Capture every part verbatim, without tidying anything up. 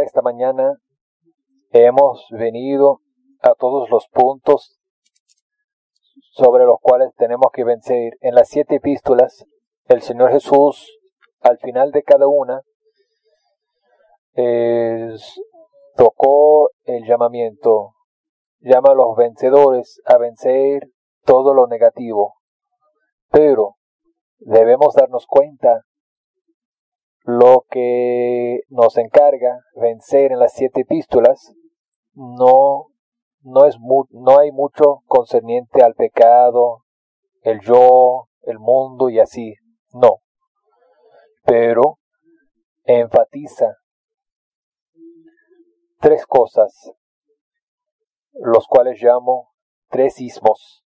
para esta mañana hemos venido a todos los puntos sobre los cuales tenemos que vencer. En las siete epístolas, el Señor Jesús, al final de cada una, eh, tocó el llamamiento, llama a los vencedores a vencer todo lo negativo. Pero debemos darnos cuenta lo que nos encarga vencer en las siete epístolas no, no, es mu- no hay mucho concerniente al pecado, el yo, el mundo y así, no. Pero enfatiza tres cosas, los cuales llamo tres ismos.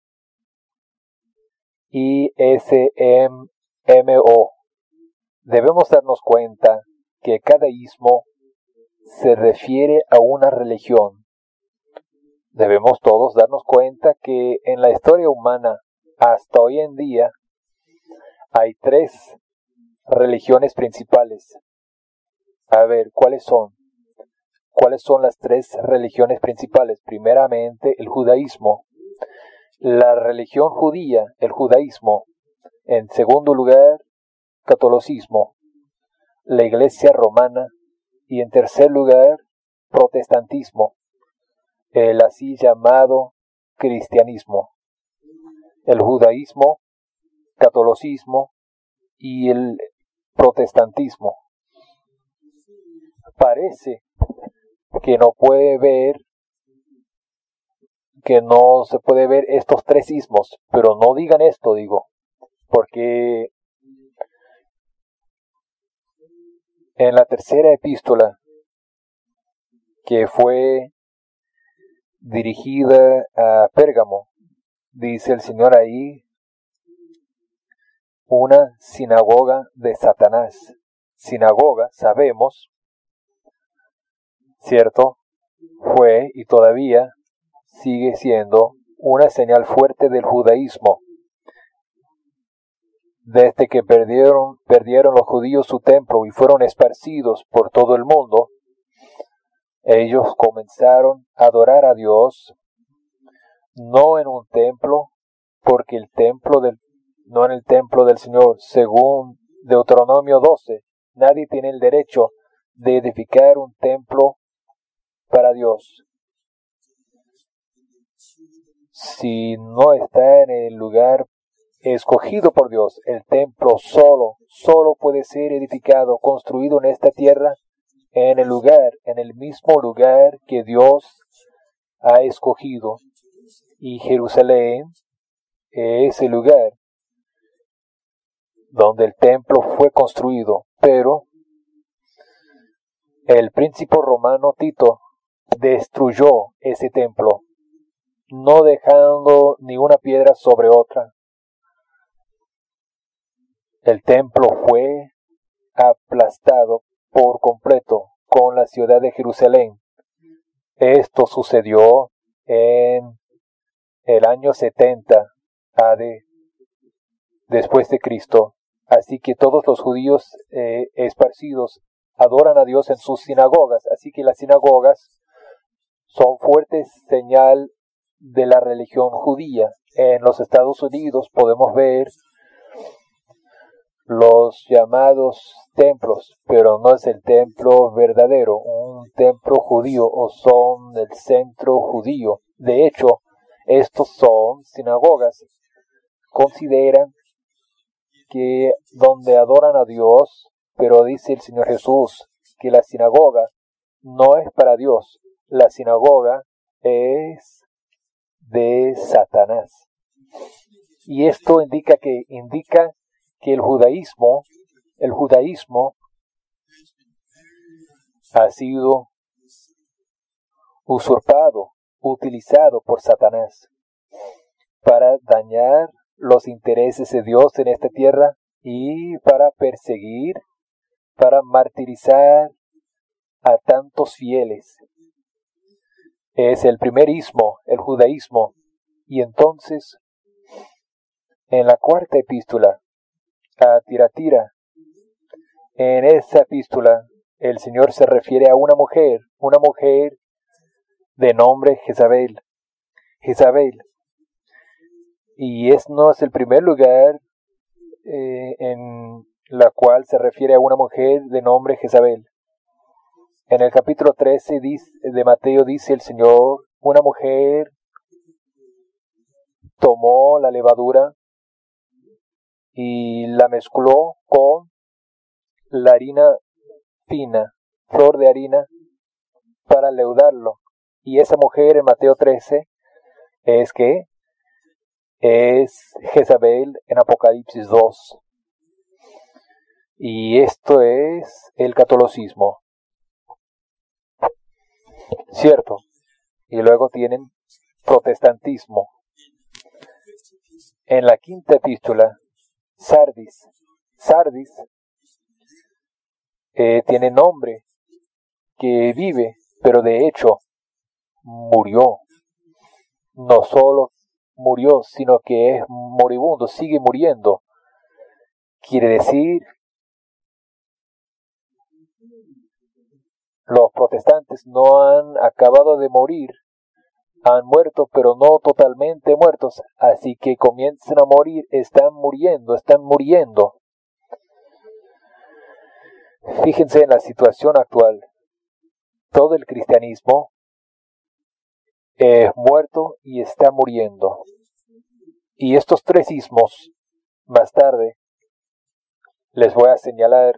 I S M O. Debemos darnos cuenta que cada ismo se refiere a una religión. Debemos todos darnos cuenta que en la historia humana, hasta hoy en día, hay tres religiones principales. A ver, ¿cuáles son? ¿Cuáles son las tres religiones principales? Primeramente, el judaísmo. La religión judía, el judaísmo. En segundo lugar, catolicismo, la iglesia romana, y en tercer lugar, protestantismo, el así llamado cristianismo. El judaísmo, catolicismo y el protestantismo. Parece que no puede ver, que no se puede ver estos tres ismos, pero no digan esto, digo, porque en la tercera epístola, que fue dirigida a Pérgamo, dice el Señor ahí, una sinagoga de Satanás. Sinagoga, sabemos, ¿cierto? Fue y todavía sigue siendo una señal fuerte del judaísmo. Desde que perdieron, perdieron los judíos su templo y fueron esparcidos por todo el mundo, ellos comenzaron a adorar a Dios, no en un templo, porque el templo del, no en el templo del Señor, según Deuteronomio doce, nadie tiene el derecho de edificar un templo para Dios si no está en el lugar escogido por Dios. El templo solo, solo puede ser edificado, construido en esta tierra, en el lugar, en el mismo lugar que Dios ha escogido. Y Jerusalén es el lugar donde el templo fue construido. Pero el príncipe romano Tito destruyó ese templo, no dejando ni una piedra sobre otra. El templo fue aplastado por completo con la ciudad de Jerusalén. Esto sucedió en el año setenta A D después de Cristo. Así que todos los judíos eh, esparcidos adoran a Dios en sus sinagogas. Así que las sinagogas son fuerte señal de la religión judía. En los Estados Unidos podemos ver los llamados templos, pero no es el templo verdadero, un templo judío, o son el centro judío. De hecho, estos son sinagogas. Consideran que donde adoran a Dios, pero dice el Señor Jesús que la sinagoga no es para Dios, la sinagoga es de Satanás. Y esto indica que indica que el judaísmo, el judaísmo ha sido usurpado, utilizado por Satanás para dañar los intereses de Dios en esta tierra y para perseguir, para martirizar a tantos fieles. Es el primer ismo, el judaísmo. Y entonces, en la cuarta epístola, a Tiratira, en esa epístola, el Señor se refiere a una mujer, una mujer de nombre Jezabel. Jezabel. Y es no es el primer lugar eh, en la cual se refiere a una mujer de nombre Jezabel. En el capítulo trece de Mateo dice el Señor, una mujer tomó la levadura y la mezcló con la harina fina, flor de harina, para leudarlo. Y esa mujer en Mateo trece es que es Jezabel en Apocalipsis dos. Y esto es el catolicismo. Cierto. Y luego tienen protestantismo. En la quinta epístola, Sardis. Sardis eh, tiene nombre que vive, pero de hecho murió. No solo murió, sino que es moribundo, sigue muriendo. Quiere decir, los protestantes no han acabado de morir, han muerto, pero no totalmente muertos, así que comienzan a morir, están muriendo, están muriendo. Fíjense en la situación actual. Todo el cristianismo es muerto y está muriendo. Y estos tres ismos, más tarde, les voy a señalar,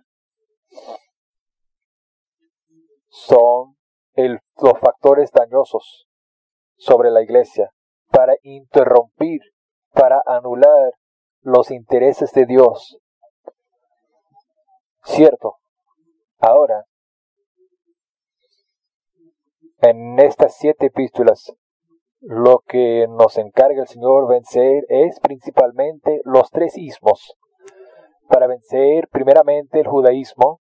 son el, los factores dañosos sobre la iglesia para interrumpir, para anular los intereses de Dios. Cierto. Ahora, en estas siete epístolas, lo que nos encarga el Señor vencer es principalmente los tres ismos. Para vencer primeramente el judaísmo,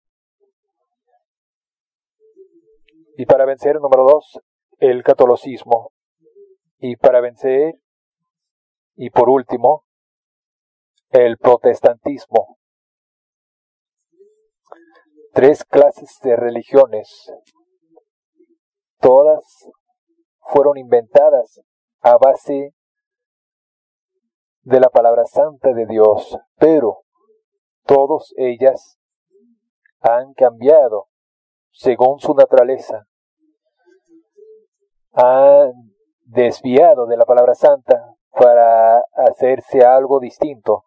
y para vencer, número dos, el catolicismo, y para vencer, y por último, el protestantismo. Tres clases de religiones, todas fueron inventadas a base de la palabra santa de Dios, pero todas ellas han cambiado según su naturaleza, han desviado de la palabra santa para hacerse algo distinto.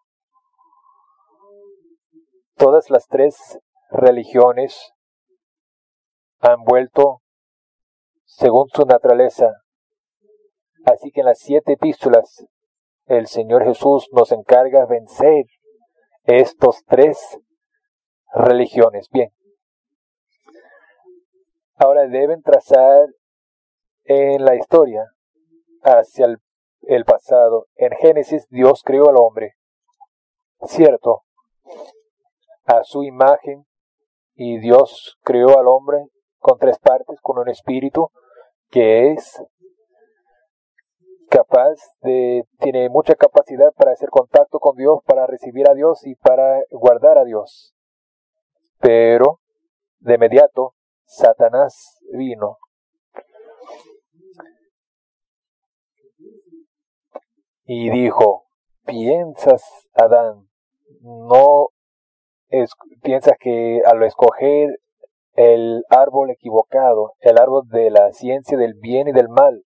Todas las tres religiones han vuelto según su naturaleza. Así que en las siete epístolas el Señor Jesús nos encarga vencer estos tres religiones. Bien. Ahora deben trazar en la historia hacia el, el pasado. En Génesis Dios creó al hombre. Cierto. A su imagen, y Dios creó al hombre con tres partes, con un espíritu que es capaz de, tiene mucha capacidad para hacer contacto con Dios, para recibir a Dios y para guardar a Dios. Pero de inmediato Satanás vino y dijo, piensas, Adán, no es, piensas que al escoger el árbol equivocado, el árbol de la ciencia del bien y del mal,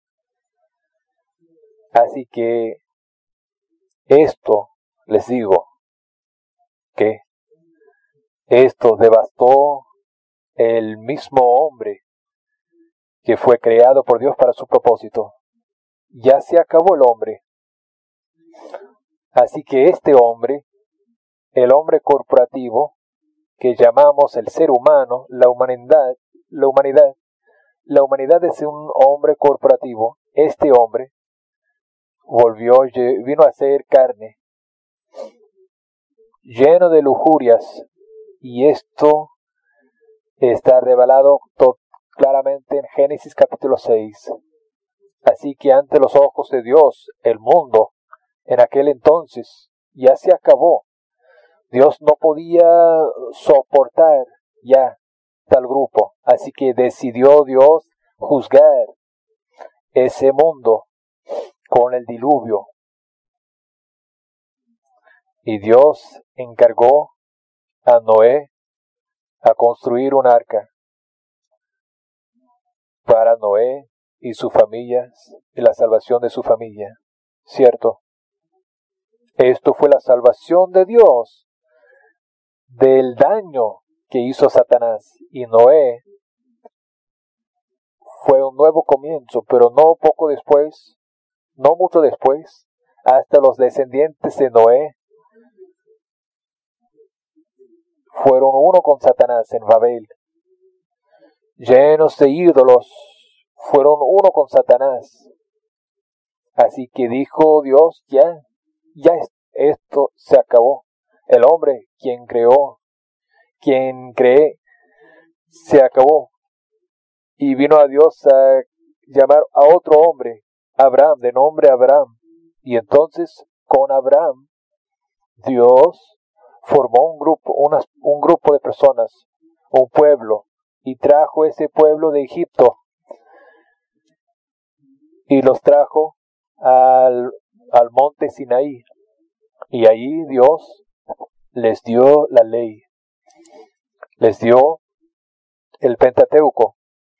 así que esto, les digo, que esto devastó el mismo hombre que fue creado por Dios para su propósito. Ya se acabó el hombre. Así que este hombre, el hombre corporativo, que llamamos el ser humano, la humanidad, la humanidad, la humanidad es un hombre corporativo. Este hombre volvió, vino a ser carne, lleno de lujurias, y esto está revelado claramente en Génesis capítulo seis. Así que ante los ojos de Dios, el mundo en aquel entonces ya se acabó. Dios no podía soportar ya tal grupo. Así que decidió Dios juzgar ese mundo con el diluvio. Y Dios encargó a Noé a construir un arca para Noé y su familia y la salvación de su familia. ¿Cierto? Esto fue la salvación de Dios del daño que hizo Satanás. Y Noé fue un nuevo comienzo, pero no poco después, no mucho después, hasta los descendientes de Noé fueron uno con Satanás en Babel. Llenos de ídolos, fueron uno con Satanás. Así que dijo Dios, ya, ya esto se acabó. El hombre, quien creó, quien cree, se acabó. Y vino a Dios a llamar a otro hombre, Abraham, de nombre Abraham. Y entonces, con Abraham, Dios formó un grupo, una, un grupo de personas, un pueblo, y trajo ese pueblo de Egipto. Y los trajo al, al monte Sinaí. Y allí Dios les dio la ley. Les dio el Pentateuco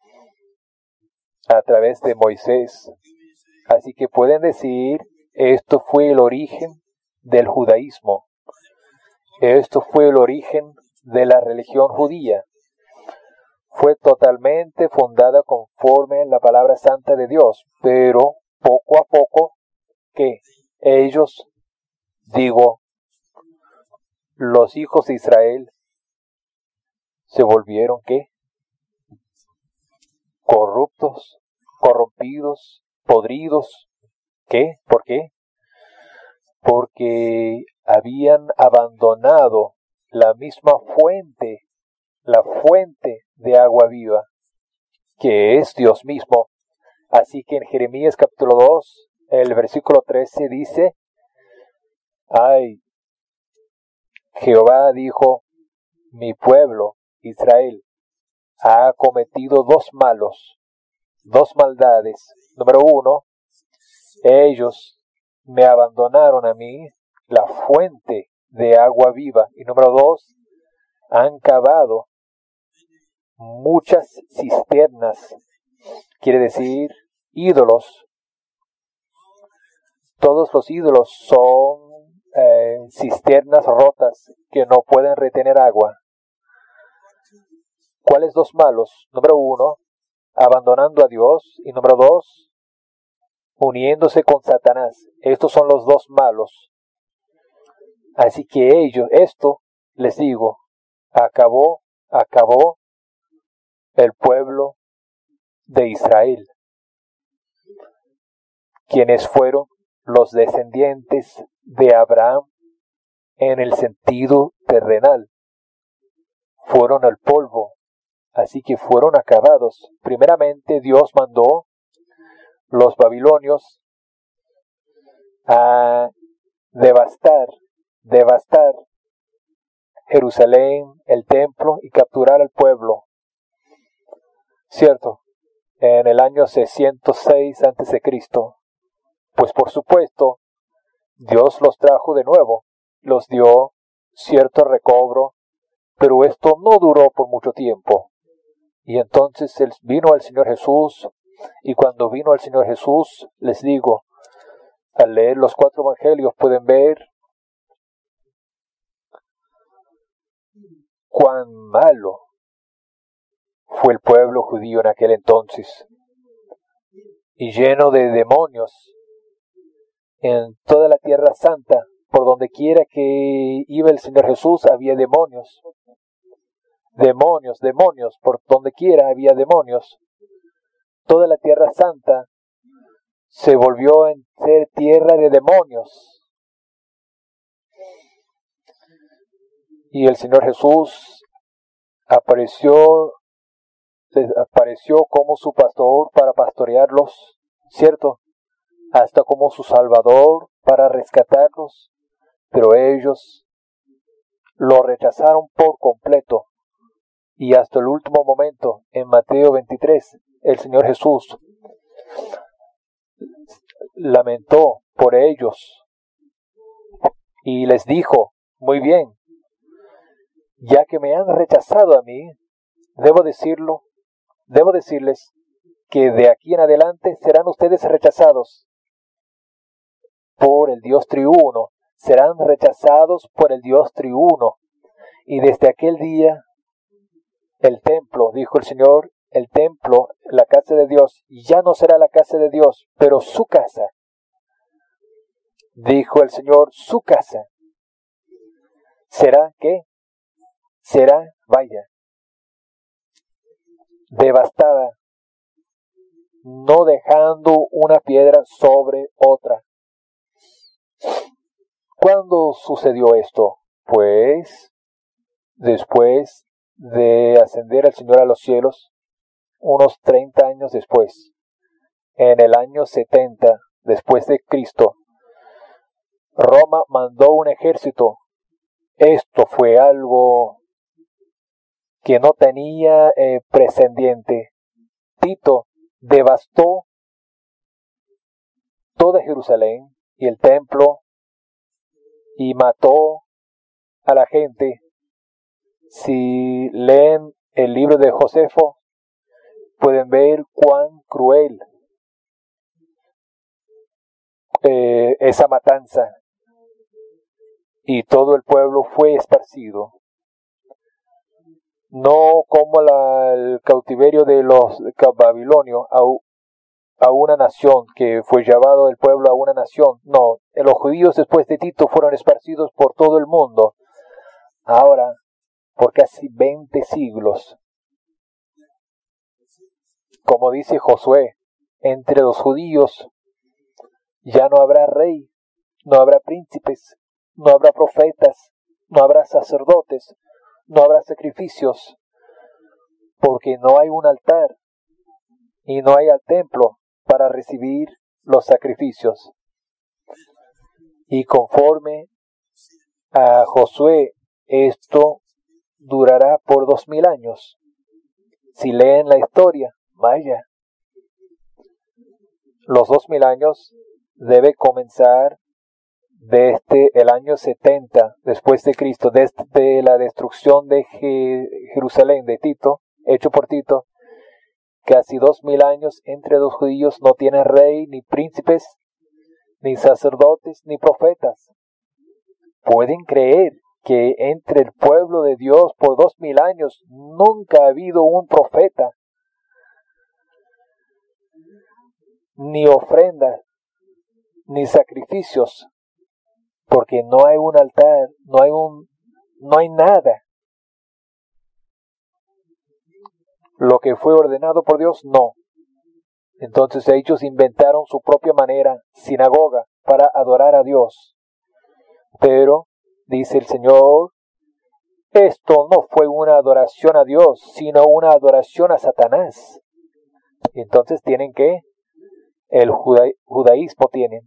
a través de Moisés. Así que pueden decir, esto fue el origen del judaísmo. Esto fue el origen de la religión judía. Fue totalmente fundada conforme a la palabra santa de Dios, pero poco a poco que ellos, digo, los hijos de Israel, se volvieron ¿qué? Corruptos, corrompidos, podridos. ¿Qué? ¿Por qué? Porque habían abandonado la misma fuente, la fuente de agua viva, que es Dios mismo. Así que en Jeremías capítulo dos, el versículo trece dice, ay, Jehová dijo, mi pueblo, Israel, ha cometido dos malos, dos maldades. Número uno, ellos me abandonaron a mí, la fuente de agua viva. Y número dos, han cavado muchas cisternas, quiere decir ídolos. Todos los ídolos son eh, cisternas rotas que no pueden retener agua. ¿Cuáles dos malos? Número uno, abandonando a Dios. Y número dos, uniéndose con Satanás. Estos son los dos malos. Así que ellos, esto les digo, acabó, acabó el pueblo de Israel, quienes fueron los descendientes de Abraham en el sentido terrenal. Fueron al polvo, así que fueron acabados. Primeramente Dios mandó los babilonios a devastar, devastar Jerusalén, el templo, y capturar al pueblo. ¿Cierto? En el año seiscientos seis antes de Cristo. Pues por supuesto, Dios los trajo de nuevo, los dio cierto recobro, pero esto no duró por mucho tiempo. Y entonces vino el Señor Jesús, y cuando vino el Señor Jesús, les digo, al leer los cuatro evangelios pueden ver cuán malo fue el pueblo judío en aquel entonces, y lleno de demonios. En toda la tierra santa, por donde quiera que iba el Señor Jesús, había demonios. Demonios, demonios, por donde quiera había demonios. Toda la tierra santa se volvió en ser tierra de demonios. Y el Señor Jesús apareció, les apareció como su pastor para pastorearlos, ¿cierto? Hasta como su salvador para rescatarlos, pero ellos lo rechazaron por completo. Y hasta el último momento, en Mateo veintitrés, el Señor Jesús lamentó por ellos y les dijo, muy bien, ya que me han rechazado a mí, debo decirlo, debo decirles que de aquí en adelante serán ustedes rechazados por el Dios triuno, serán rechazados por el Dios triuno. Y desde aquel día, el templo, dijo el Señor, el templo, la casa de Dios, ya no será la casa de Dios, pero su casa. Dijo el Señor, su casa. ¿Será qué? Será, vaya, devastada, no dejando una piedra sobre otra. ¿Cuándo sucedió esto? Pues después de ascender el Señor a los cielos, unos treinta años después, en el año setenta después de Cristo, Roma mandó un ejército. Esto fue algo que no tenía eh, precedente. Tito devastó toda Jerusalén y el templo y mató a la gente. Si leen el libro de Josefo, pueden ver cuán cruel eh, esa matanza. Y todo el pueblo fue esparcido. No como la, el cautiverio de los babilonios a, a una nación, que fue llevado el pueblo a una nación. No, los judíos después de Tito fueron esparcidos por todo el mundo. Ahora, por casi veinte siglos. Como dice Josué, entre los judíos ya no habrá rey, no habrá príncipes, no habrá profetas, no habrá sacerdotes, no habrá sacrificios, porque no hay un altar y no hay al templo para recibir los sacrificios. Y conforme a Josué, esto durará por dos mil años. Si leen la historia, vaya, los dos mil años debe comenzar desde el año setenta después de Cristo, desde la destrucción de Jerusalén de Tito, hecho por Tito. Casi dos mil años entre los judíos no tienen rey, ni príncipes, ni sacerdotes, ni profetas. ¿Pueden creer que entre el pueblo de Dios por dos mil años nunca ha habido un profeta, ni ofrendas, ni sacrificios? Porque no hay un altar, no hay un, no hay nada. Lo que fue ordenado por Dios, no. Entonces ellos inventaron su propia manera, sinagoga, para adorar a Dios. Pero, dice el Señor, esto no fue una adoración a Dios, sino una adoración a Satanás. Entonces tienen que, el juda, judaísmo tienen.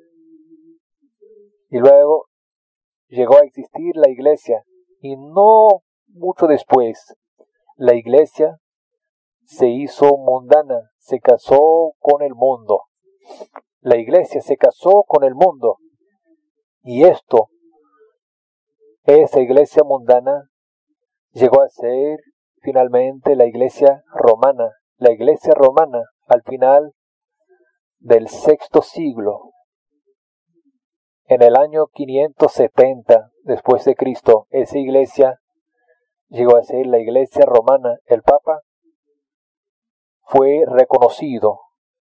Y luego llegó a existir la iglesia. Y no mucho después, la iglesia se hizo mundana, se casó con el mundo. La iglesia se casó con el mundo. Y esto, esa iglesia mundana, llegó a ser finalmente la iglesia romana. La iglesia romana, al final del sexto siglo, en el año quinientos setenta después de Cristo, esa iglesia llegó a ser la iglesia romana. El Papa fue reconocido.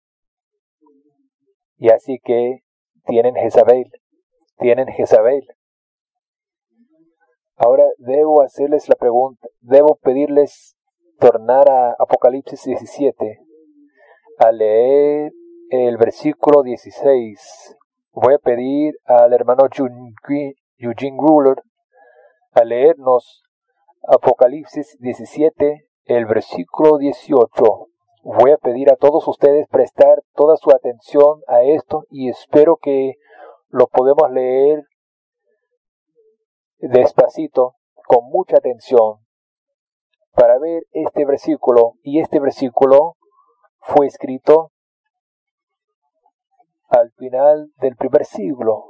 Y así que tienen Jezabel, tienen Jezabel. Ahora debo hacerles la pregunta, debo pedirles tornar a Apocalipsis diecisiete, a leer el versículo dieciséis. Voy a pedir al hermano Eugene Ruler a leernos Apocalipsis diecisiete, el versículo dieciocho. Voy a pedir a todos ustedes prestar toda su atención a esto y espero que lo podemos leer despacito, con mucha atención, para ver este versículo, y este versículo fue escrito al final del primer siglo,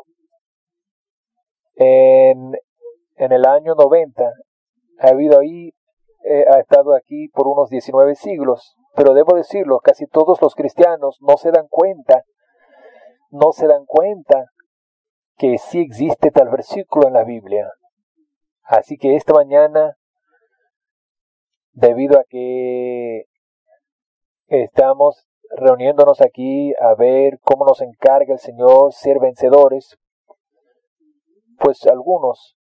en, en el año noventa. Ha habido ahí, eh, ha estado aquí por unos diecinueve siglos, pero debo decirlo, casi todos los cristianos no se dan cuenta, no se dan cuenta que sí existe tal versículo en la Biblia. Así que esta mañana, debido a que estamos reuniéndonos aquí a ver cómo nos encarga el Señor ser vencedores, pues algunos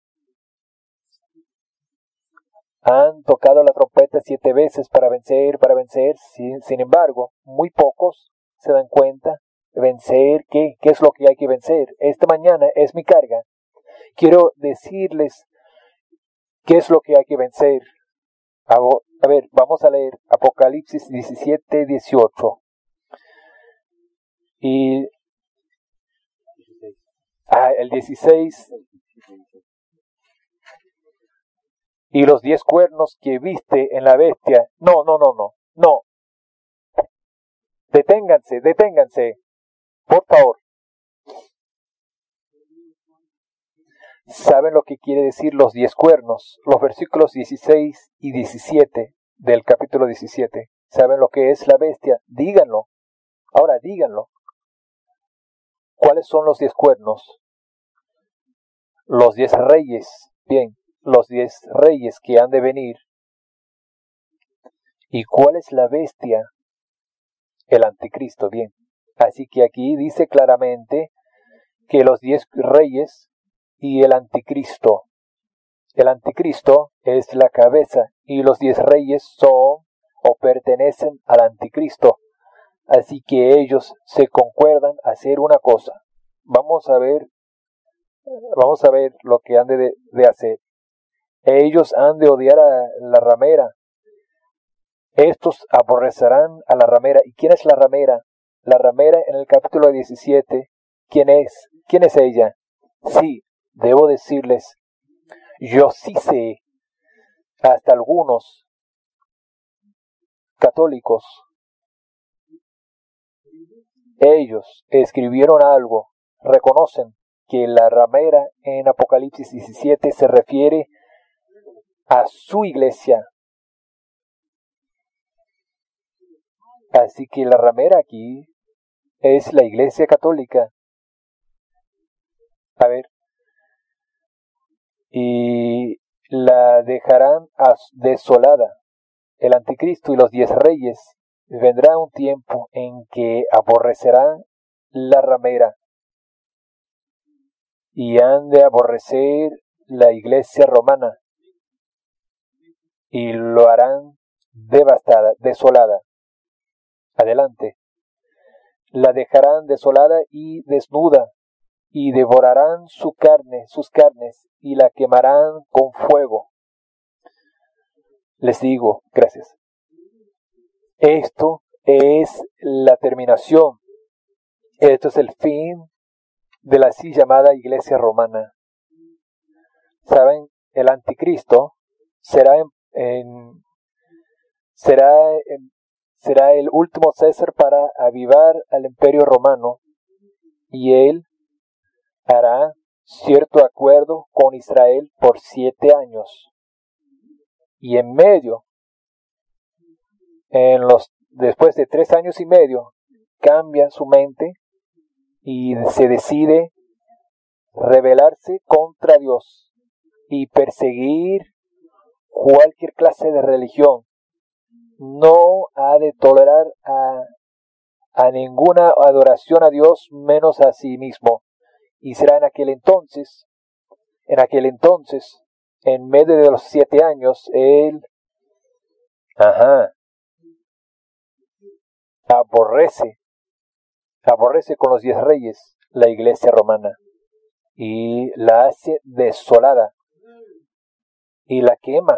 han tocado la trompeta siete veces para vencer, para vencer. Sin, sin embargo, muy pocos se dan cuenta de vencer. ¿Qué? ¿Qué es lo que hay que vencer? Esta mañana es mi carga. Quiero decirles qué es lo que hay que vencer. A, a ver, vamos a leer Apocalipsis diecisiete, dieciocho. Y ah, el dieciséis. Y los diez cuernos que viste en la bestia. No, no, no, no, no. Deténganse, deténganse. Por favor. ¿Saben lo que quiere decir los diez cuernos? Los versículos dieciséis y diecisiete del capítulo diecisiete. ¿Saben lo que es la bestia? Díganlo. Ahora díganlo. ¿Cuáles son los diez cuernos? Los diez reyes. Bien. Los diez reyes que han de venir. ¿Y cuál es la bestia? El anticristo, bien. Así que aquí dice claramente que los diez reyes y el anticristo. El anticristo es la cabeza y los diez reyes son o pertenecen al anticristo. Así que ellos se concuerdan a hacer una cosa. Vamos a ver, vamos a ver lo que han de, de hacer. Ellos han de odiar a la ramera. Estos aborrecerán a la ramera. ¿Y quién es la ramera? La ramera en el capítulo diecisiete. ¿Quién es? ¿Quién es ella? Sí, debo decirles, yo sí sé, hasta algunos católicos, ellos escribieron algo, reconocen que la ramera en Apocalipsis diecisiete se refiere a su iglesia. Así que la ramera aquí es la iglesia católica. A ver. Y la dejarán desolada. El anticristo y los diez reyes. Vendrá un tiempo en que aborrecerán la ramera. Y han de aborrecer la iglesia romana. Y lo harán devastada, desolada. Adelante. La dejarán desolada y desnuda, y devorarán su carne, sus carnes, y la quemarán con fuego. Les digo, gracias. Esto es la terminación. Esto es el fin de la así llamada iglesia romana. ¿Saben? El anticristo será en, en será en, será el último César para avivar al imperio romano, y él hará cierto acuerdo con Israel por siete años. Y en medio, en los, después de tres años y medio, cambia su mente y se decide rebelarse contra Dios y perseguir cualquier clase de religión. No ha de tolerar a, a ninguna adoración a Dios menos a sí mismo. Y será en aquel entonces, en aquel entonces, en medio de los siete años, él, ajá, aborrece, aborrece con los diez reyes la iglesia romana y la hace desolada y la quema.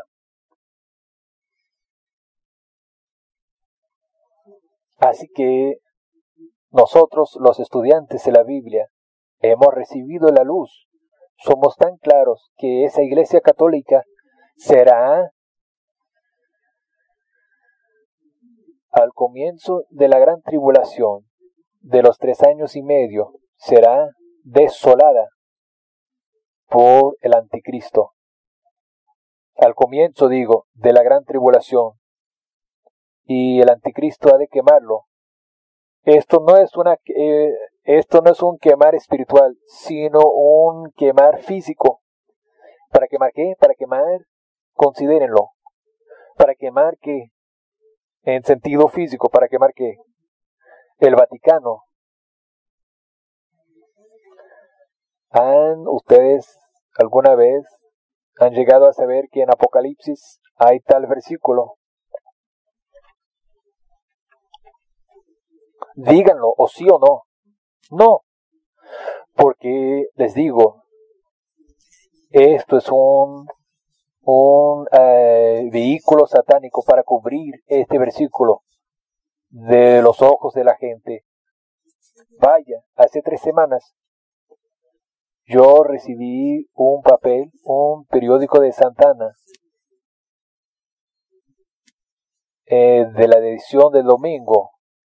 Así que nosotros, los estudiantes de la Biblia, hemos recibido la luz. Somos tan claros que esa iglesia católica será Al comienzo de la gran tribulación de los tres años y medio será desolada por el anticristo. Al comienzo, digo, de la gran tribulación, y el anticristo ha de quemarlo. Esto no es una eh, esto no es un quemar espiritual, sino un quemar físico. ¿Para quemar qué? Para quemar, considérenlo. ¿Para quemar qué? En sentido físico, ¿para quemar qué? El Vaticano. ¿Han ustedes alguna vez han llegado a saber que en Apocalipsis hay tal versículo? Díganlo, o sí o no. No, porque les digo, esto es un, un eh, vehículo satánico para cubrir este versículo de los ojos de la gente. Vaya, hace tres semanas yo recibí un papel, un periódico de Santana, eh, de la edición del domingo,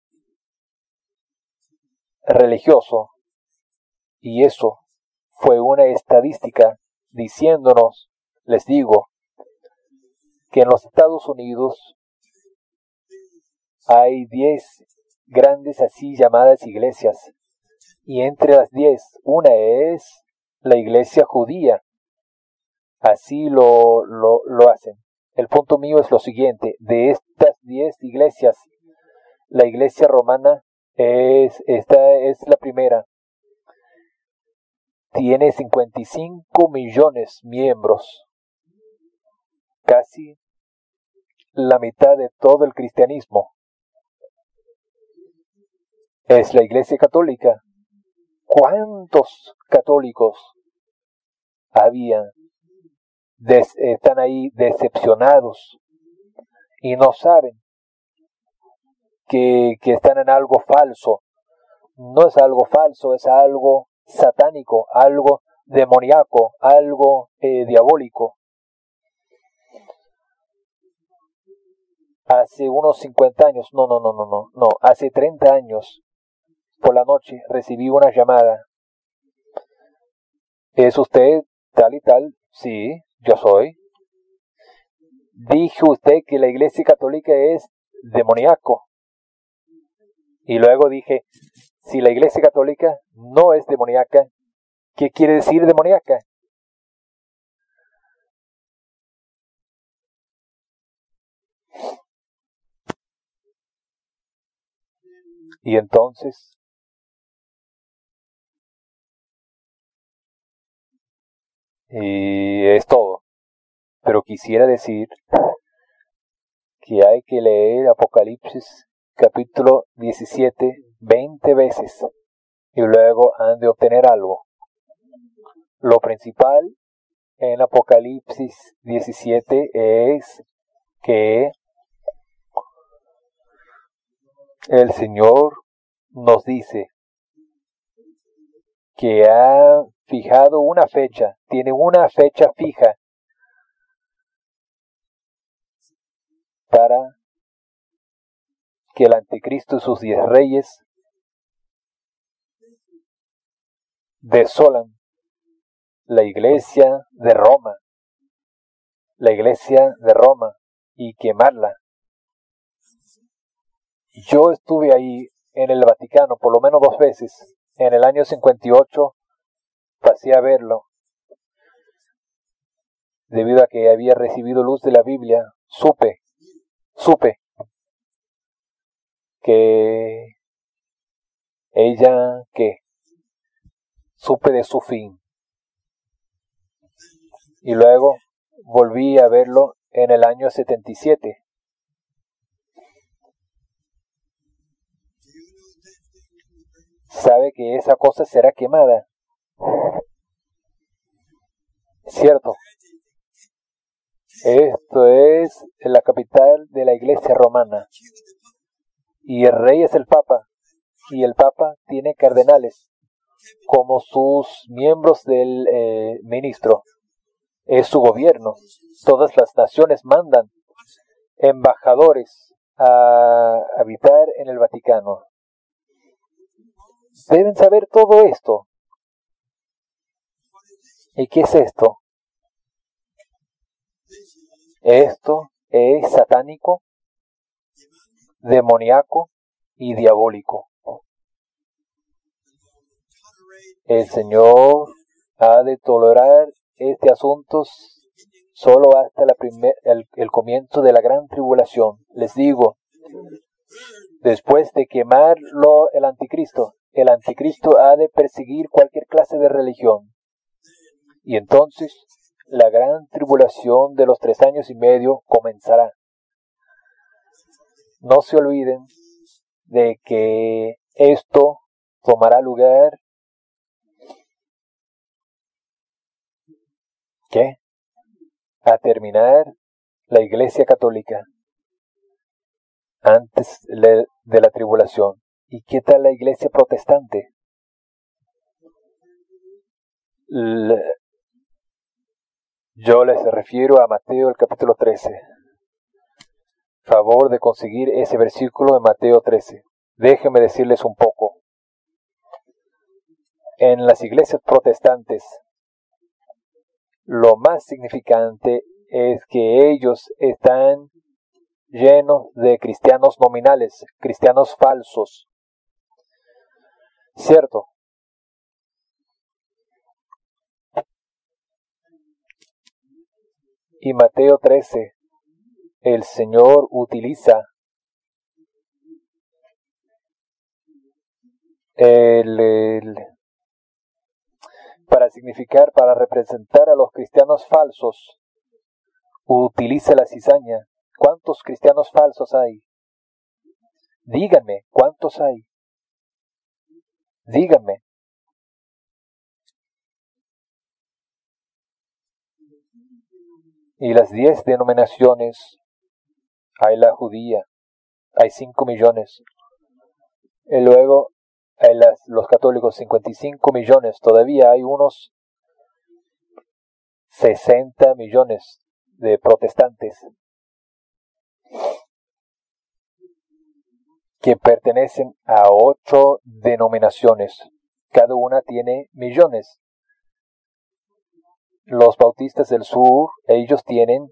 religioso, y eso fue una estadística diciéndonos, les digo, que en los Estados Unidos hay diez grandes así llamadas iglesias, y entre las diez una es la iglesia judía. Así lo, lo, lo hacen. El punto mío es lo siguiente: de estas diez iglesias, la iglesia romana es, esta es la primera. Tiene cincuenta y cinco millones de miembros, casi la mitad de todo el cristianismo. Es la iglesia católica. ¿Cuántos católicos había? Des, están ahí decepcionados y no saben que, que están en algo falso. No es algo falso, es algo satánico, algo demoníaco, algo eh, diabólico. Hace unos cincuenta años, no, no, no, no, no, no, hace treinta años, por la noche recibí una llamada. ¿Es usted tal y tal? Sí, yo soy. Dijo usted que la iglesia católica es demoníaco. Y luego dije, si la iglesia católica no es demoníaca, ¿qué quiere decir demoníaca? Y entonces, y es todo. Pero quisiera decir que hay que leer Apocalipsis capítulo diecisiete veinte veces y luego han de obtener algo. Lo principal en Apocalipsis diecisiete es que el Señor nos dice que ha fijado una fecha, tiene una fecha fija para que el anticristo y sus diez reyes desolan la iglesia de Roma, la iglesia de Roma, y quemarla. Yo estuve ahí en el Vaticano por lo menos dos veces. En el año cincuenta y ocho pasé a verlo. Debido a que había recibido luz de la Biblia, supe, supe que ella, que supe de su fin. Y luego volví a verlo en el año setenta y siete. Sabe que esa cosa será quemada. Cierto. Esto es la capital de la iglesia romana. Y el rey es el papa. Y el papa tiene cardenales como sus miembros del eh, ministro. Es su gobierno. Todas las naciones mandan embajadores a habitar en el Vaticano. Deben saber todo esto. ¿Y qué es esto? Esto es satánico, demoníaco y diabólico. El Señor ha de tolerar este asunto solo hasta la primer, el, el comienzo de la gran tribulación. Les digo, después de quemarlo el anticristo, el anticristo ha de perseguir cualquier clase de religión. Y entonces la gran tribulación de los tres años y medio comenzará. No se olviden de que esto tomará lugar ¿qué? A terminar la Iglesia Católica antes de la tribulación. ¿Y qué tal la Iglesia Protestante? Le, yo les refiero a Mateo el capítulo trece. Favor de conseguir ese versículo en Mateo trece. Déjenme decirles un poco. En las iglesias protestantes, lo más significante es que ellos están llenos de cristianos nominales, cristianos falsos. ¿Cierto? Y Mateo trece, el Señor utiliza el, el para significar, para representar a los cristianos falsos, utiliza la cizaña. ¿Cuántos cristianos falsos hay? Díganme, ¿cuántos hay? Díganme. Y las diez denominaciones, hay la judía, hay cinco millones. Y luego hay las, los católicos, cincuenta y cinco millones. Todavía hay unos sesenta millones de protestantes que pertenecen a ocho denominaciones. Cada una tiene millones. Los bautistas del sur, ellos tienen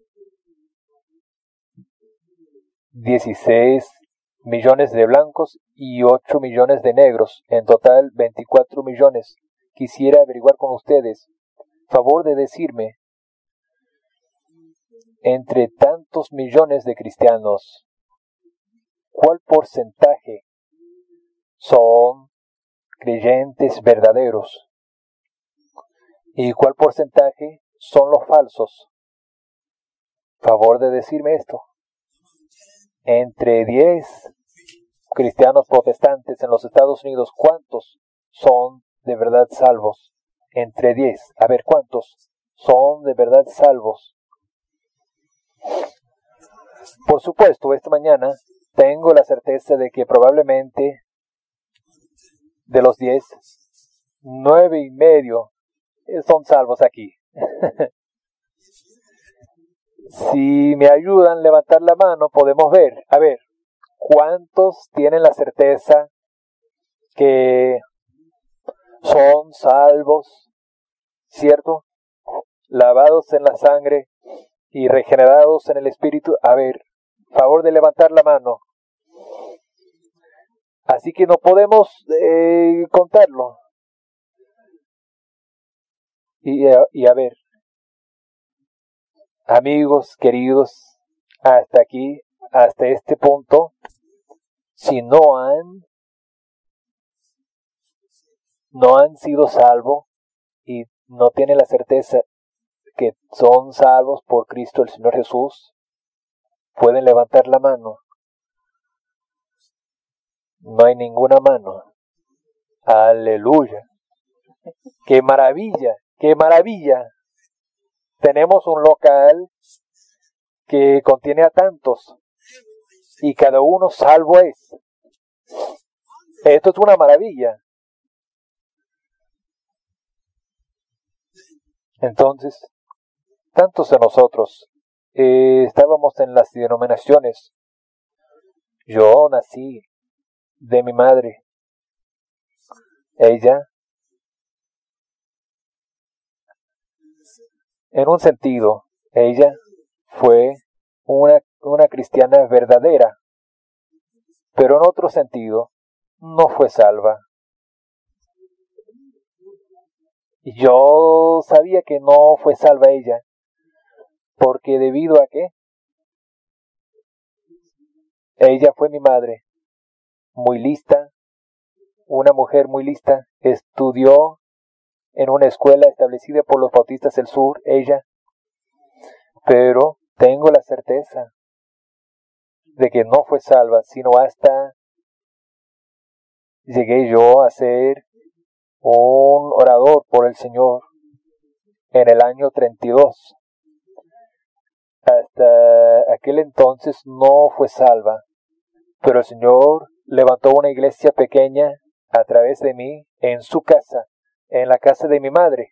dieciséis millones de blancos y ocho millones de negros. En total, veinticuatro millones. Quisiera averiguar con ustedes. Favor de decirme, entre tantos millones de cristianos, ¿cuál porcentaje son creyentes verdaderos? ¿Y cuál porcentaje son los falsos? Favor de decirme esto. Entre diez cristianos protestantes en los Estados Unidos, ¿cuántos son de verdad salvos? Entre diez. A ver, ¿cuántos son de verdad salvos? Por supuesto, esta mañana tengo la certeza de que probablemente de los diez, nueve y medio son salvos aquí. Si me ayudan a levantar la mano, podemos ver. A ver, ¿cuántos tienen la certeza que son salvos? ¿Cierto? Lavados en la sangre y regenerados en el Espíritu. A ver, favor de levantar la mano. Así que no podemos eh, contarlo. Y, y a ver, amigos queridos, hasta aquí, hasta este punto, si no han, no han sido salvos y no tienen la certeza que son salvos por Cristo el Señor Jesús, pueden levantar la mano. No hay ninguna mano. Aleluya. ¡Qué maravilla! ¡Qué maravilla! Tenemos un local que contiene a tantos y cada uno salvo es. Esto es una maravilla. Entonces, tantos de nosotros eh, estábamos en las denominaciones Yo nací de mi madre. Ella, en un sentido, ella fue una, una cristiana verdadera, pero en otro sentido, no fue salva. Yo sabía que no fue salva ella, porque debido a que ella fue mi madre, muy lista, una mujer muy lista, estudió en una escuela establecida por los bautistas del sur, ella, pero tengo la certeza de que no fue salva, sino hasta llegué yo a ser un orador por el Señor en el año treinta y dos. Hasta aquel entonces no fue salva, pero el Señor levantó una iglesia pequeña a través de mí en su casa, en la casa de mi madre.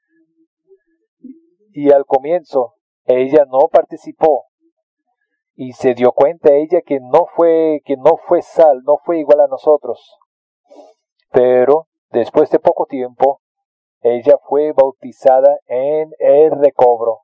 Y al comienzo ella no participó y se dio cuenta ella que no fue que no fue sal, no fue igual a nosotros. Pero después de poco tiempo ella fue bautizada en el recobro.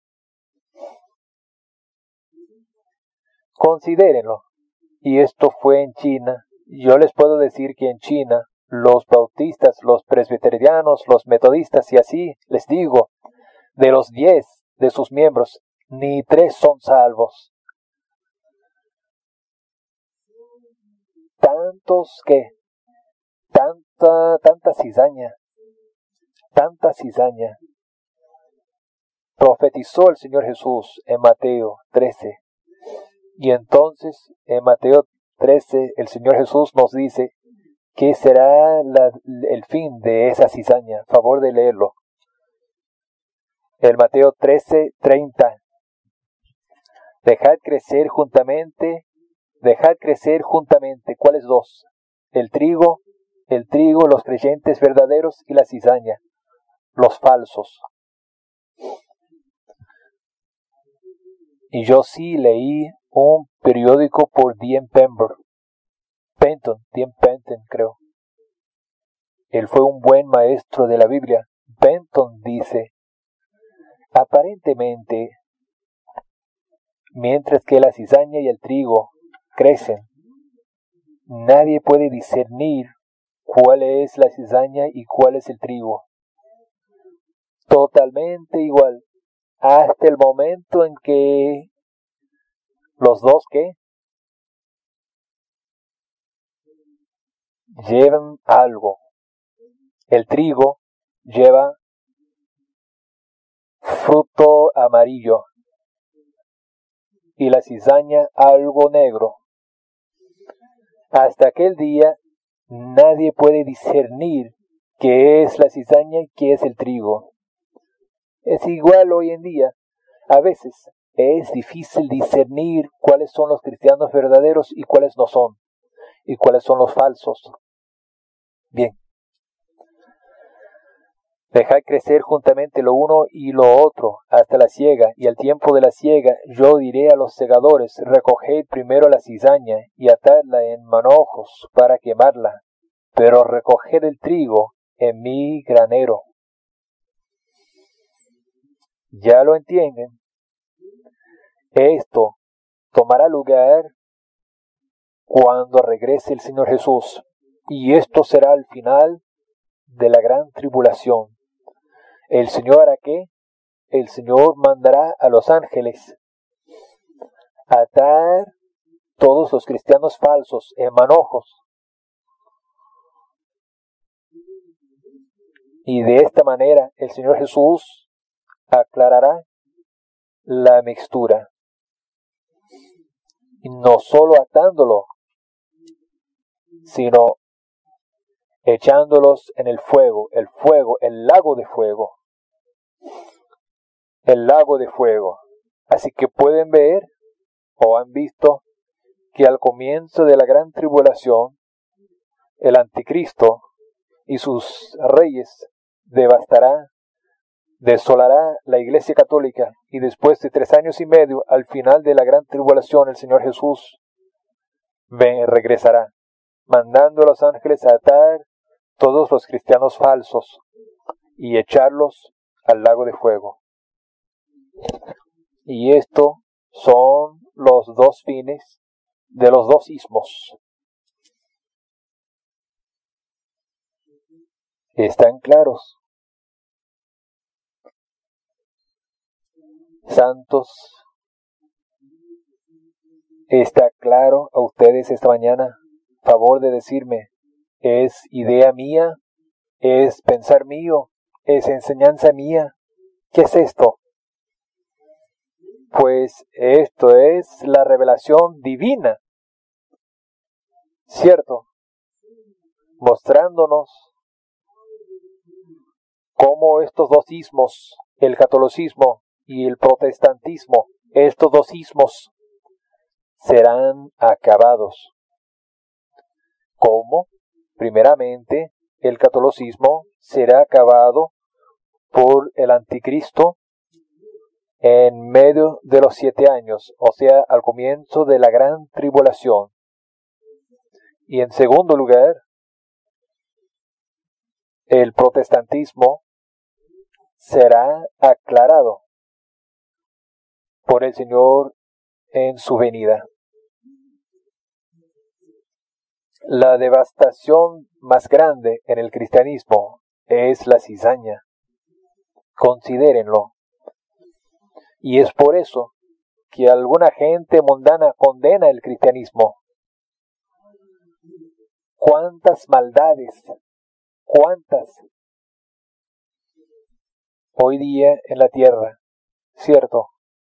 Considérenlo. Y esto fue en China. Yo les puedo decir que en China los bautistas, los presbiterianos, los metodistas y así, les digo, de los diez de sus miembros, ni tres son salvos. Tantos que, tanta, tanta cizaña, tanta cizaña. Profetizó el Señor Jesús en Mateo trece. Y entonces en Mateo trece el Señor Jesús nos dice que será la, el fin de esa cizaña. Favor de leerlo. El Mateo trece, treinta. Dejad crecer juntamente, dejad crecer juntamente. ¿Cuáles dos? El trigo, el trigo, los creyentes verdaderos y la cizaña, los falsos. Y yo sí leí un periódico por D M Pember, Penton, D M Penton creo. Él fue un buen maestro de la Biblia. Penton dice, aparentemente, mientras que la cizaña y el trigo crecen, nadie puede discernir cuál es la cizaña y cuál es el trigo. Totalmente igual, hasta el momento en que los dos que llevan algo. El trigo lleva fruto amarillo y la cizaña algo negro. Hasta aquel día nadie puede discernir qué es la cizaña y qué es el trigo. Es igual hoy en día. A veces es difícil discernir cuáles son los cristianos verdaderos y cuáles no son, y cuáles son los falsos. Bien. Dejad crecer juntamente lo uno y lo otro hasta la siega, y al tiempo de la siega yo diré a los segadores, recoged primero la cizaña y atadla en manojos para quemarla, pero recoged el trigo en mi granero. ¿Ya lo entienden? Esto tomará lugar cuando regrese el Señor Jesús, y esto será el final de la gran tribulación. ¿El Señor hará qué? El Señor mandará a los ángeles a atar todos los cristianos falsos en manojos. Y de esta manera el Señor Jesús aclarará la mixtura. Y no solo atándolo, sino echándolos en el fuego, el fuego, el lago de fuego. El lago de fuego. Así que pueden ver o han visto que al comienzo de la gran tribulación, el anticristo y sus reyes devastará, desolará la iglesia católica, y después de tres años y medio, al final de la gran tribulación, el Señor Jesús ven, regresará, mandando a los ángeles a atar todos los cristianos falsos y echarlos al lago de fuego. Y esto son los dos fines de los dos ismos. ¿Están claros? Santos, ¿está claro a ustedes esta mañana? Favor de decirme, ¿es idea mía? ¿Es pensar mío? ¿Es enseñanza mía? ¿Qué es esto? Pues esto es la revelación divina, ¿cierto? Mostrándonos cómo estos dos ismos, el catolicismo y el protestantismo, estos dos ismos serán acabados. ¿Cómo? Primeramente, el catolicismo será acabado por el anticristo en medio de los siete años, o sea, al comienzo de la gran tribulación. Y en segundo lugar, el protestantismo será aclarado por el Señor en su venida. La devastación más grande en el cristianismo es la cizaña. Considérenlo. Y es por eso que alguna gente mundana condena el cristianismo. ¿Cuántas maldades? ¿Cuántas? Hoy día en la tierra, ¿cierto?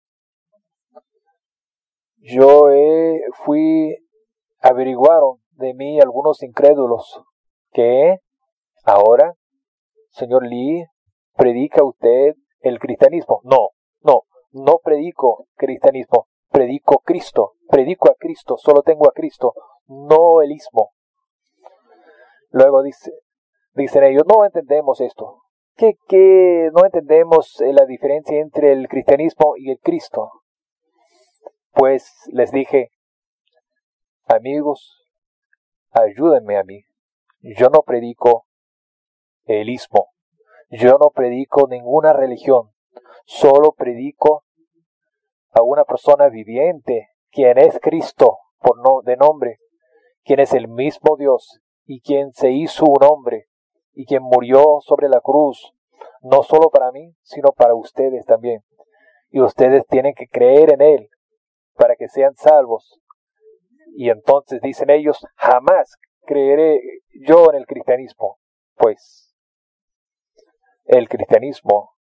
Yo eh, fui, averiguaron de mí algunos incrédulos que ahora, señor Lee, ¿predica usted el cristianismo? No, no, no predico cristianismo, predico Cristo, predico a Cristo, solo tengo a Cristo, no el ismo. Luego dice, dicen ellos, no entendemos esto. ¿Qué, qué? No entendemos la diferencia entre el cristianismo y el Cristo. Pues les dije, amigos, ayúdenme a mí. Yo no predico el ismo. Yo no predico ninguna religión. Solo predico a una persona viviente, quien es Cristo por no, de nombre, quien es el mismo Dios y quien se hizo un hombre y quien murió sobre la cruz, no solo para mí, sino para ustedes también. Y ustedes tienen que creer en Él para que sean salvos. Y entonces dicen ellos, jamás creeré yo en el cristianismo. Pues el cristianismo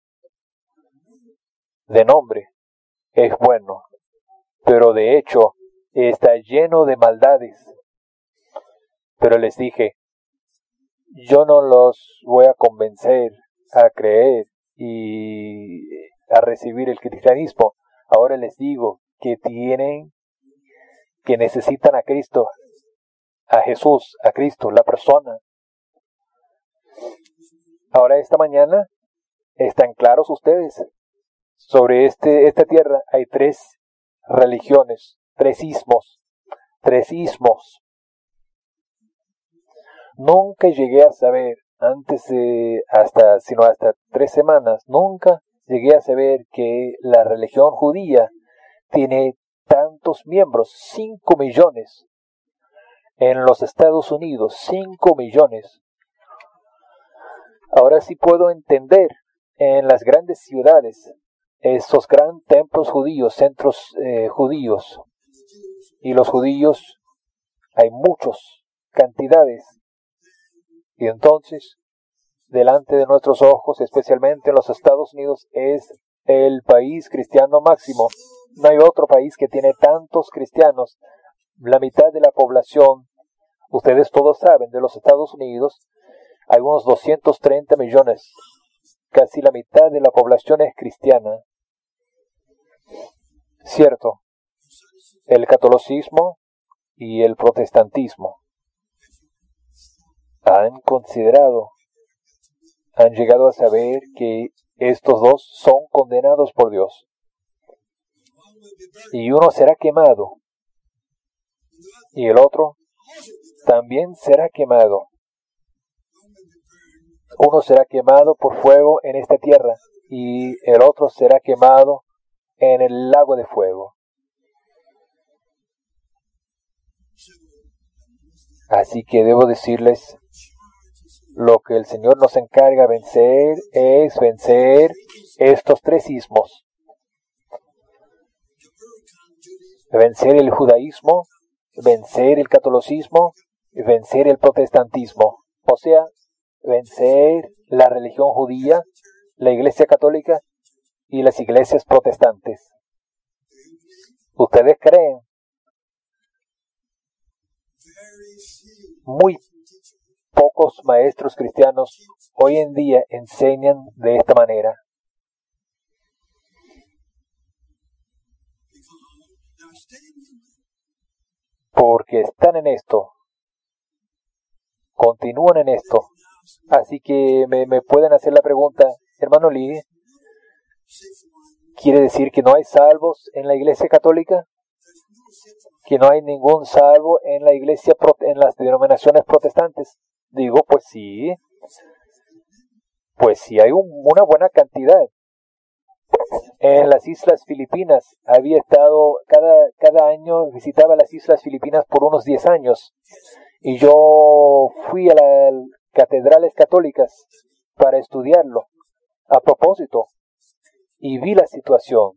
de nombre es bueno, pero de hecho está lleno de maldades. Pero les dije, yo no los voy a convencer a creer y a recibir el cristianismo. Ahora les digo que tienen, que necesitan a Cristo, a Jesús, a Cristo, la persona. Ahora esta mañana, ¿están claros ustedes? Sobre este, esta tierra hay tres religiones, tres ismos, tres ismos. Nunca llegué a saber, antes de, hasta, sino hasta tres semanas, nunca llegué a saber que la religión judía tiene tantos miembros, cinco millones. En los Estados Unidos, cinco millones. Ahora sí puedo entender en las grandes ciudades, esos grandes templos judíos, centros eh, judíos. Y los judíos, hay muchos, cantidades. Y entonces, delante de nuestros ojos, especialmente en los Estados Unidos, es el país cristiano máximo. No hay otro país que tiene tantos cristianos. La mitad de la población, ustedes todos saben, de los Estados Unidos, hay unos doscientos treinta millones. Casi la mitad de la población es cristiana. Cierto, el catolicismo y el protestantismo han considerado, han llegado a saber que estos dos son condenados por Dios. Y uno será quemado y el otro también será quemado. Uno será quemado por fuego en esta tierra y el otro será quemado en el lago de fuego. Así que debo decirles, lo que el Señor nos encarga vencer es vencer estos tres ismos. Vencer el judaísmo, vencer el catolicismo y vencer el protestantismo. O sea, vencer la religión judía, la iglesia católica y las iglesias protestantes. ¿Ustedes creen? Muy pocos maestros cristianos hoy en día enseñan de esta manera. Porque están en esto, continúan en esto. Así que me, me pueden hacer la pregunta, hermano Lee, ¿quiere decir que no hay salvos en la iglesia católica? ¿Que no hay ningún salvo en la iglesia, en las denominaciones protestantes? Digo, pues sí, pues sí hay un, una buena cantidad. En las Islas Filipinas había estado, cada, cada año visitaba las Islas Filipinas por unos diez años. Y yo fui a las catedrales católicas para estudiarlo a propósito. Y vi la situación.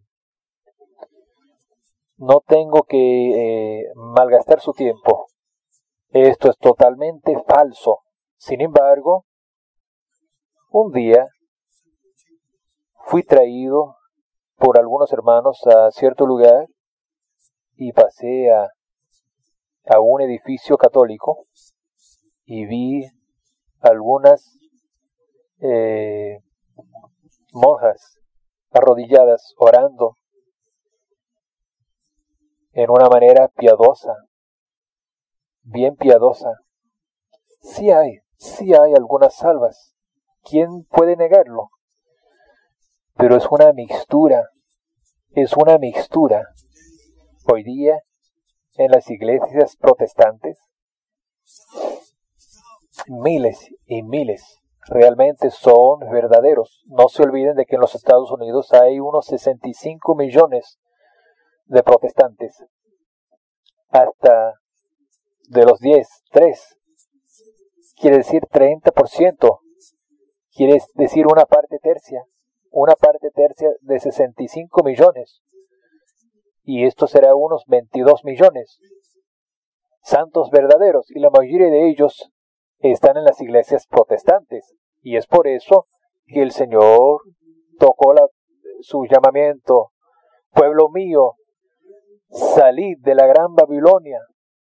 No tengo que eh, malgastar su tiempo. Esto es totalmente falso. Sin embargo, un día fui traído por algunos hermanos a cierto lugar y pasé a, a un edificio católico y vi algunas eh, monjas arrodilladas orando en una manera piadosa, bien piadosa. Sí hay, sí hay algunas salvas. ¿Quién puede negarlo? Pero es una mixtura, es una mixtura. Hoy día, en las iglesias protestantes, miles y miles realmente son verdaderos. No se olviden de que en los Estados Unidos hay unos sesenta y cinco millones de protestantes. Hasta de los diez, tres, quiere decir treinta por ciento, quiere decir una parte tercia, una parte tercia de sesenta y cinco millones. Y esto será unos veintidós millones. Santos verdaderos, y la mayoría de ellos están en las iglesias protestantes. Y es por eso que el Señor tocó la, su llamamiento: pueblo mío, salid de la gran Babilonia.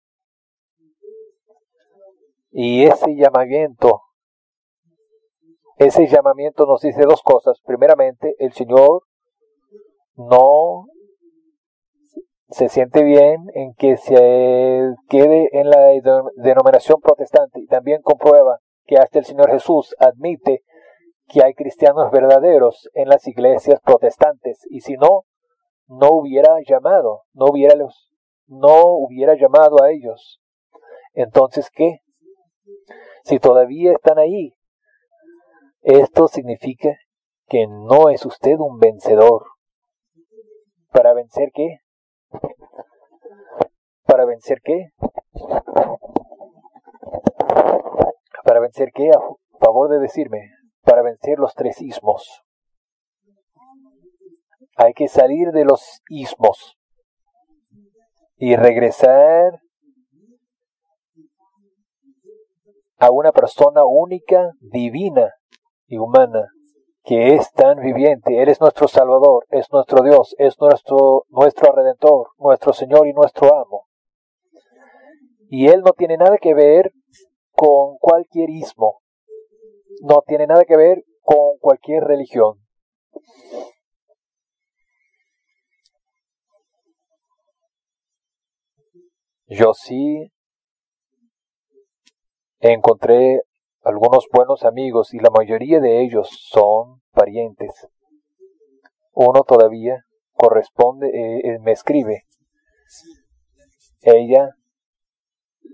Y ese llamamiento, ese llamamiento nos dice dos cosas. Primeramente, el Señor no se siente bien en que se quede en la denominación protestante, y también comprueba que hasta el Señor Jesús admite que hay cristianos verdaderos en las iglesias protestantes, y si no, no hubiera llamado, no hubiera los, no hubiera llamado a ellos. Entonces, ¿qué? Si todavía están ahí, esto significa que no es usted un vencedor. ¿Para vencer qué? ¿Para vencer qué? ¿Para vencer qué? A favor de decirme, para vencer los tres ismos. Hay que salir de los ismos y regresar a una persona única, divina y humana, que es tan viviente. Él es nuestro Salvador, es nuestro Dios, es nuestro, nuestro Redentor, nuestro Señor y nuestro Amo. Y Él no tiene nada que ver con cualquier ismo, no tiene nada que ver con cualquier religión. Yo sí encontré algunos buenos amigos y la mayoría de ellos son parientes. Uno todavía corresponde, eh, eh, me escribe. Ella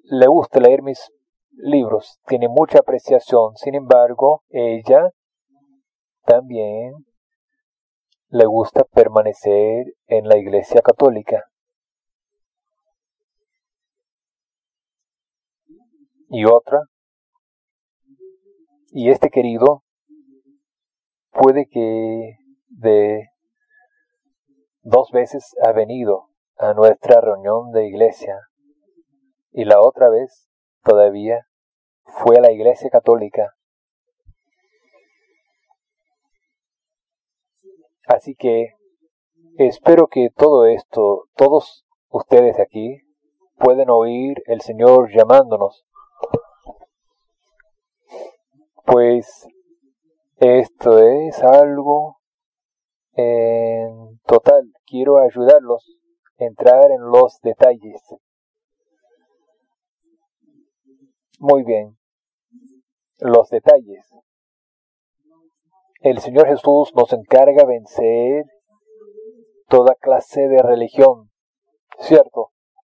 le gusta leer mis libros, tiene mucha apreciación. Sin embargo, ella también le gusta permanecer en la Iglesia Católica. Y otra, y este querido puede que de dos veces ha venido a nuestra reunión de iglesia y la otra vez todavía fue a la Iglesia Católica. Así que espero que todo esto, todos ustedes aquí, pueden oír el Señor llamándonos. Pues esto es algo en total. Quiero ayudarlos a entrar en los detalles. Muy bien. Los detalles. El Señor Jesús nos encarga vencer toda clase de religión, ¿cierto?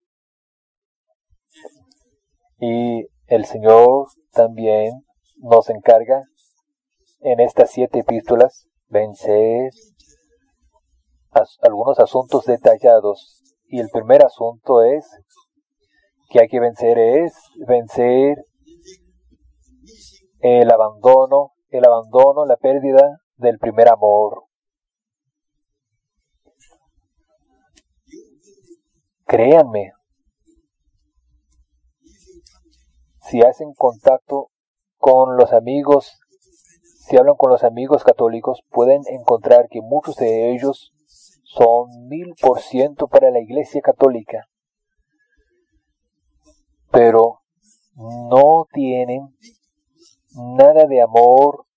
Y el Señor también nos encarga en estas siete epístolas vencer as- algunos asuntos detallados. Y el primer asunto es que hay que vencer es vencer el abandono, el abandono, la pérdida del primer amor. Créanme, si hacen contacto con los amigos, si hablan con los amigos católicos, pueden encontrar que muchos de ellos son mil por ciento para la Iglesia Católica, pero no tienen nada de amor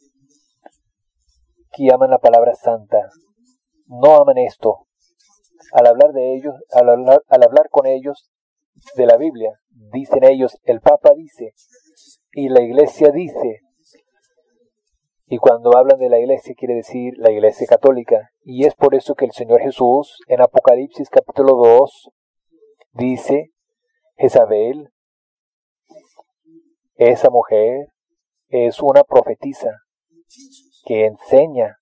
que aman la palabra santa. No aman esto. Al hablar de ellos, al hablar, al hablar con ellos de la Biblia, dicen ellos, el Papa dice, y la Iglesia dice. Y cuando hablan de la Iglesia quiere decir la Iglesia Católica. Y es por eso que el Señor Jesús en Apocalipsis capítulo dos dice, Jezabel, esa mujer es una profetisa que enseña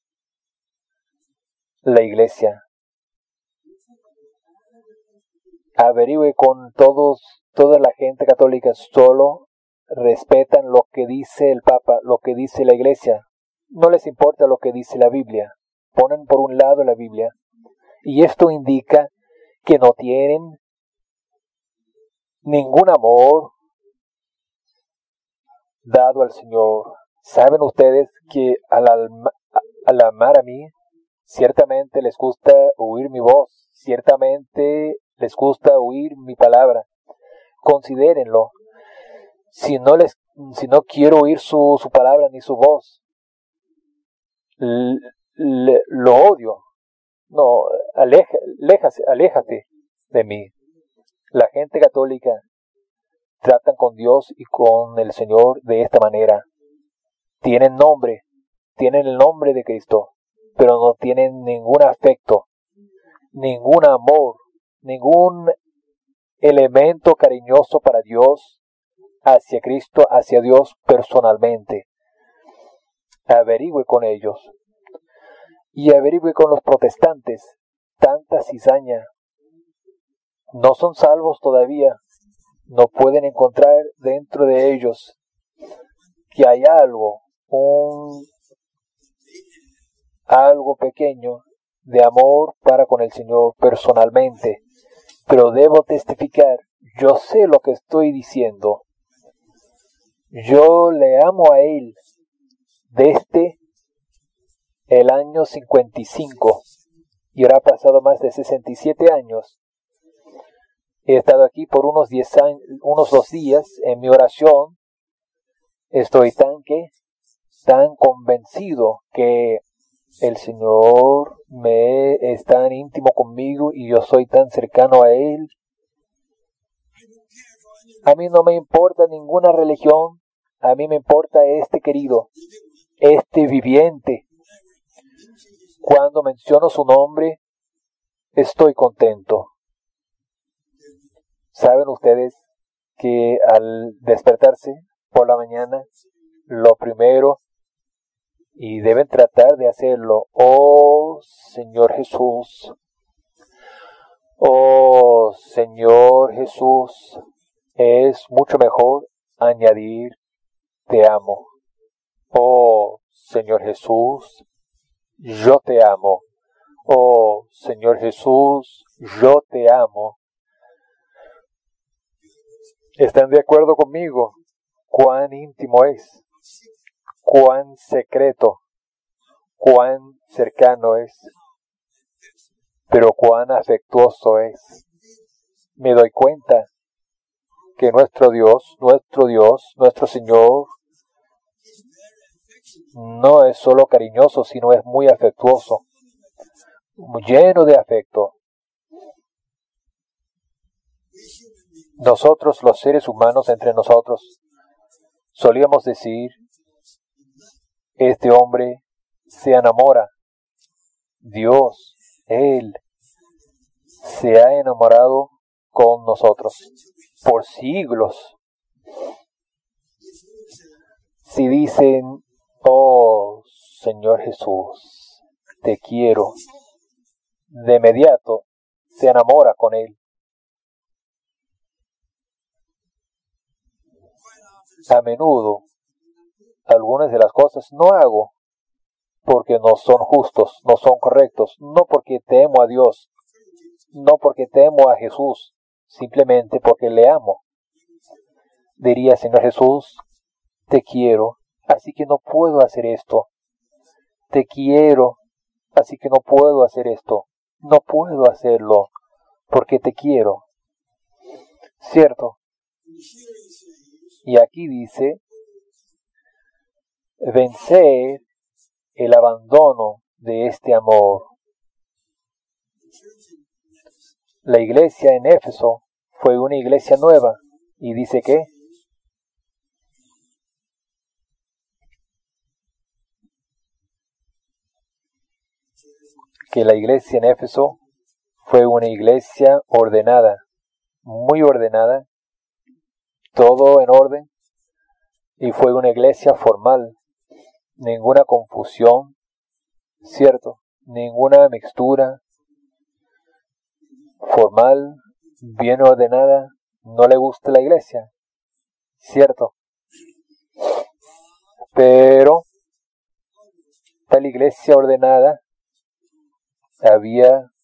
la Iglesia. Averigüe con todos, toda la gente católica, solo respetan lo que dice el Papa, lo que dice la Iglesia. No les importa lo que dice la Biblia. Ponen por un lado la Biblia. Y esto indica que no tienen ningún amor dado al Señor. ¿Saben ustedes que al, alma, al amar a mí, ciertamente les gusta oír mi voz, ciertamente les gusta oír mi palabra? Considérenlo. Si no les, si no quiero oír su, su palabra ni su voz, l, l, lo odio. No, aleja, aléjate, aléjate de mí. La gente católica tratan con Dios y con el Señor de esta manera. Tienen nombre, tienen el nombre de Cristo, pero no tienen ningún afecto, ningún amor, ningún elemento cariñoso para Dios, hacia Cristo, hacia Dios personalmente. Averigüe con ellos. Y averigüe con los protestantes. Tanta cizaña. No son salvos todavía. No pueden encontrar dentro de ellos que hay algo, un algo pequeño de amor para con el Señor personalmente. Pero debo testificar, yo sé lo que estoy diciendo. Yo le amo a Él desde el año cincuenta y cinco y ahora ha pasado más de sesenta y siete años. He estado aquí por unos diez años, unos dos días en mi oración. Estoy tan que, tan convencido que el Señor me es tan íntimo conmigo y yo soy tan cercano a Él. A mí no me importa ninguna religión, a mí me importa este querido, este viviente. Cuando menciono su nombre, estoy contento. ¿Saben ustedes que al despertarse por la mañana, lo primero, y deben tratar de hacerlo, oh Señor Jesús, oh Señor Jesús, es mucho mejor añadir te amo. Oh Señor Jesús, yo te amo. Oh Señor Jesús, yo te amo. ¿Están de acuerdo conmigo? Cuán íntimo es, cuán secreto, cuán cercano es, pero cuán afectuoso es. Me doy cuenta que nuestro Dios, nuestro Dios, nuestro Señor, no es solo cariñoso, sino es muy afectuoso, lleno de afecto. Nosotros, los seres humanos, entre nosotros, solíamos decir, este hombre se enamora. Dios, Él, se ha enamorado con nosotros por siglos. Si dicen, oh Señor Jesús, te quiero, de inmediato se enamora con Él. A menudo, algunas de las cosas no hago porque no son justos, no son correctos, no porque temo a Dios, no porque temo a Jesús, simplemente porque le amo. Diría, Señor Jesús, te quiero, así que no puedo hacer esto. Te quiero, así que no puedo hacer esto. No puedo hacerlo porque te quiero. ¿Cierto? Y aquí dice, vencer el abandono de este amor. La iglesia en Éfeso fue una iglesia nueva. ¿Y dice qué? Que la iglesia en Éfeso fue una iglesia ordenada, muy ordenada, todo en orden, y fue una iglesia formal, ninguna confusión, ¿cierto? Ninguna mixtura, formal, bien ordenada. No le gusta la iglesia, ¿cierto? Pero tal iglesia ordenada había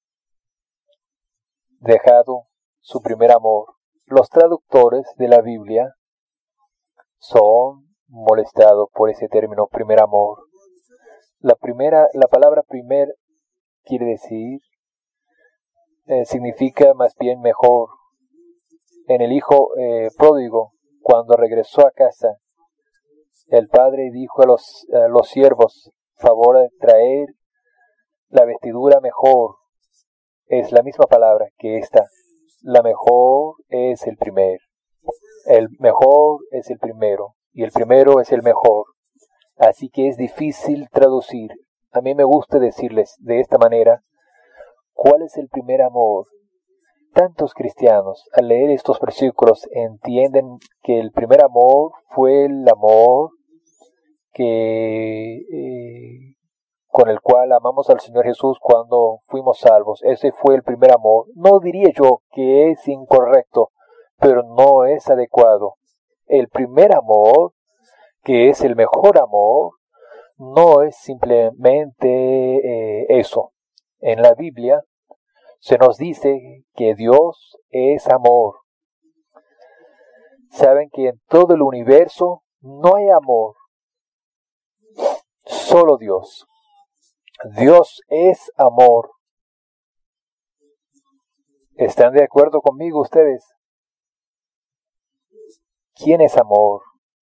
dejado su primer amor. Los traductores de la Biblia son molestados por ese término primer amor. La primera, la palabra primer quiere decir, eh, significa más bien mejor. En el hijo eh, pródigo, cuando regresó a casa, el padre dijo a los, a los siervos, favor de traer la vestidura mejor. Es la misma palabra que esta. La mejor es el primer. El mejor es el primero. Y el primero es el mejor. Así que es difícil traducir. A mí me gusta decirles de esta manera, ¿cuál es el primer amor? Tantos cristianos, al leer estos versículos, entienden que el primer amor fue el amor que... Eh, con el cual amamos al Señor Jesús cuando fuimos salvos. Ese fue el primer amor. No diría yo que es incorrecto, pero no es adecuado. El primer amor, que es el mejor amor, no es simplemente eh, eso. En la Biblia se nos dice que Dios es amor. Saben que en todo el universo no hay amor, solo Dios. Dios es amor. ¿Están de acuerdo conmigo ustedes? ¿Quién es amor?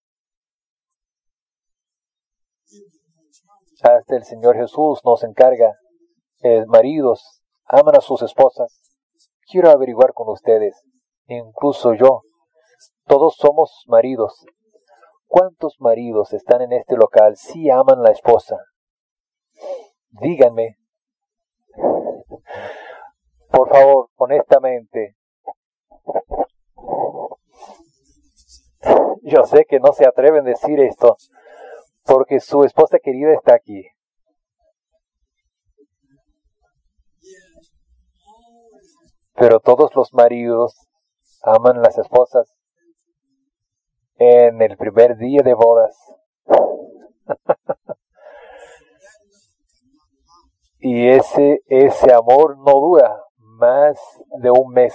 Hasta el Señor Jesús nos encarga. Eh, maridos, aman a sus esposas. Quiero averiguar con ustedes, incluso yo. Todos somos maridos. ¿Cuántos maridos están en este local si aman a la esposa? Díganme, por favor, honestamente, Yo sé que no se atreven a decir esto porque su esposa querida está aquí. Pero todos los maridos aman a las esposas en el primer día de bodas. Y ese, ese amor no dura más de un mes.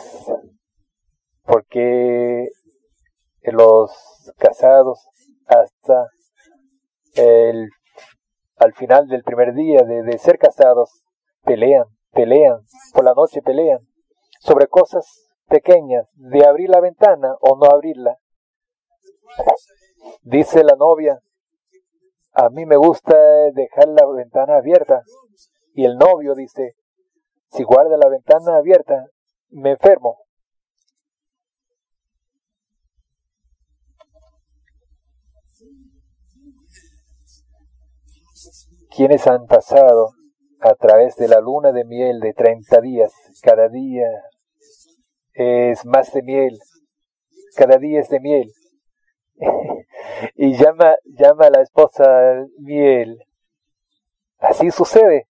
Porque los casados hasta el, al final del primer día de, de ser casados pelean, pelean, por la noche pelean sobre cosas pequeñas, de abrir la ventana o no abrirla. Dice la novia, a mí me gusta dejar la ventana abierta. Y el novio dice, si guarda la ventana abierta, me enfermo. Quienes han pasado a través de la luna de miel de treinta días, cada día es más de miel, cada día es de miel. Y llama, llama a la esposa miel. Así sucede.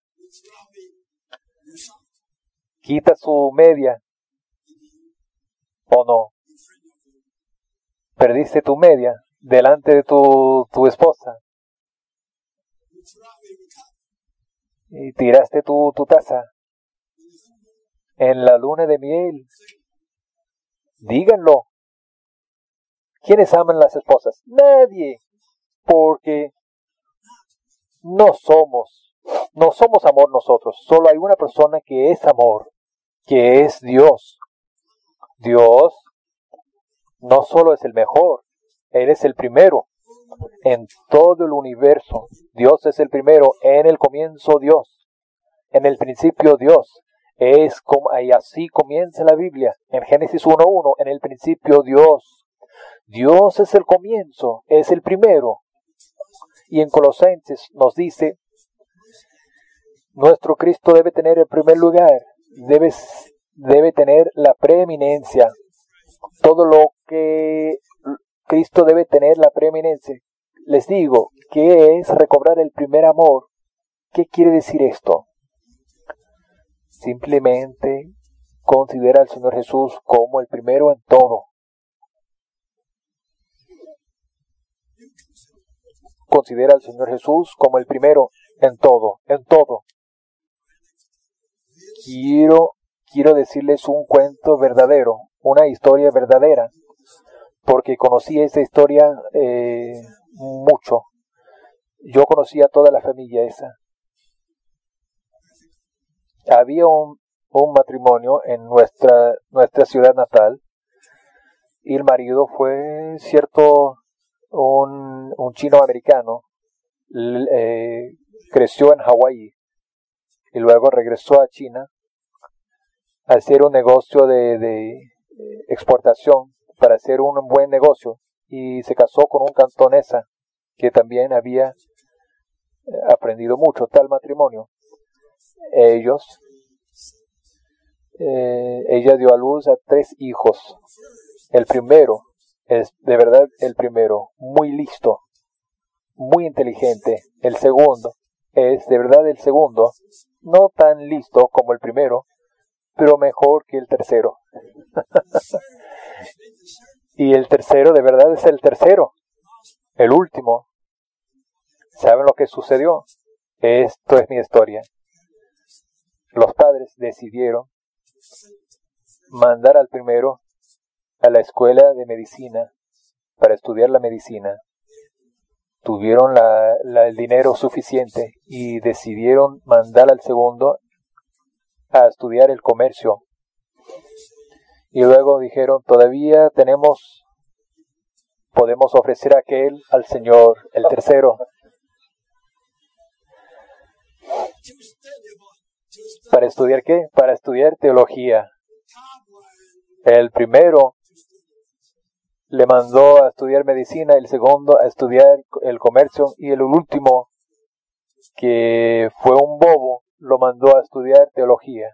Quita su media. ¿O no? Perdiste tu media delante de tu, tu esposa. Y tiraste tu, tu taza en la luna de miel. Díganlo. ¿Quiénes aman las esposas? Nadie. Porque no somos, no somos amor nosotros. Solo hay una persona que es amor, que es Dios. Dios no solo es el mejor, Él es el primero en todo el universo. Dios es el primero, en el comienzo Dios, en el principio Dios. Es como, y así comienza la Biblia, en Génesis uno uno, en el principio Dios. Dios es el comienzo, es el primero. Y en Colosenses nos dice, nuestro Cristo debe tener el primer lugar, debe, debe tener la preeminencia. Todo lo que Cristo debe tener la preeminencia. Les digo, ¿qué es recobrar el primer amor? ¿Qué quiere decir esto? Simplemente considera al Señor Jesús como el primero en todo. Considera al Señor Jesús como el primero en todo, en todo. Quiero, quiero decirles un cuento verdadero, una historia verdadera, porque conocí esa historia eh, mucho. Yo conocía a toda la familia esa. Había un, un matrimonio en nuestra, nuestra ciudad natal, y el marido fue cierto un, un chino americano, eh, creció en Hawái y luego regresó a China a hacer un negocio de, de exportación para hacer un buen negocio, y se casó con un cantonesa que también había aprendido mucho tal matrimonio. Ellos, eh, ella dio a luz a tres hijos. El primero es de verdad el primero, muy listo, muy inteligente. El segundo es de verdad el segundo, no tan listo como el primero, pero mejor que el tercero. Y el tercero de verdad es el tercero, el último. ¿Saben lo que sucedió? Esto es mi historia. Los padres decidieron mandar al primero a la escuela de medicina para estudiar la medicina. Tuvieron la, la, el dinero suficiente y decidieron mandar al segundo a estudiar el comercio. Y luego dijeron, todavía tenemos, podemos ofrecer aquel al Señor, el tercero. ¿Para estudiar qué? Para estudiar teología. El primero le mandó a estudiar medicina, el segundo a estudiar el comercio, y el último, que fue un bobo, lo mandó a estudiar teología.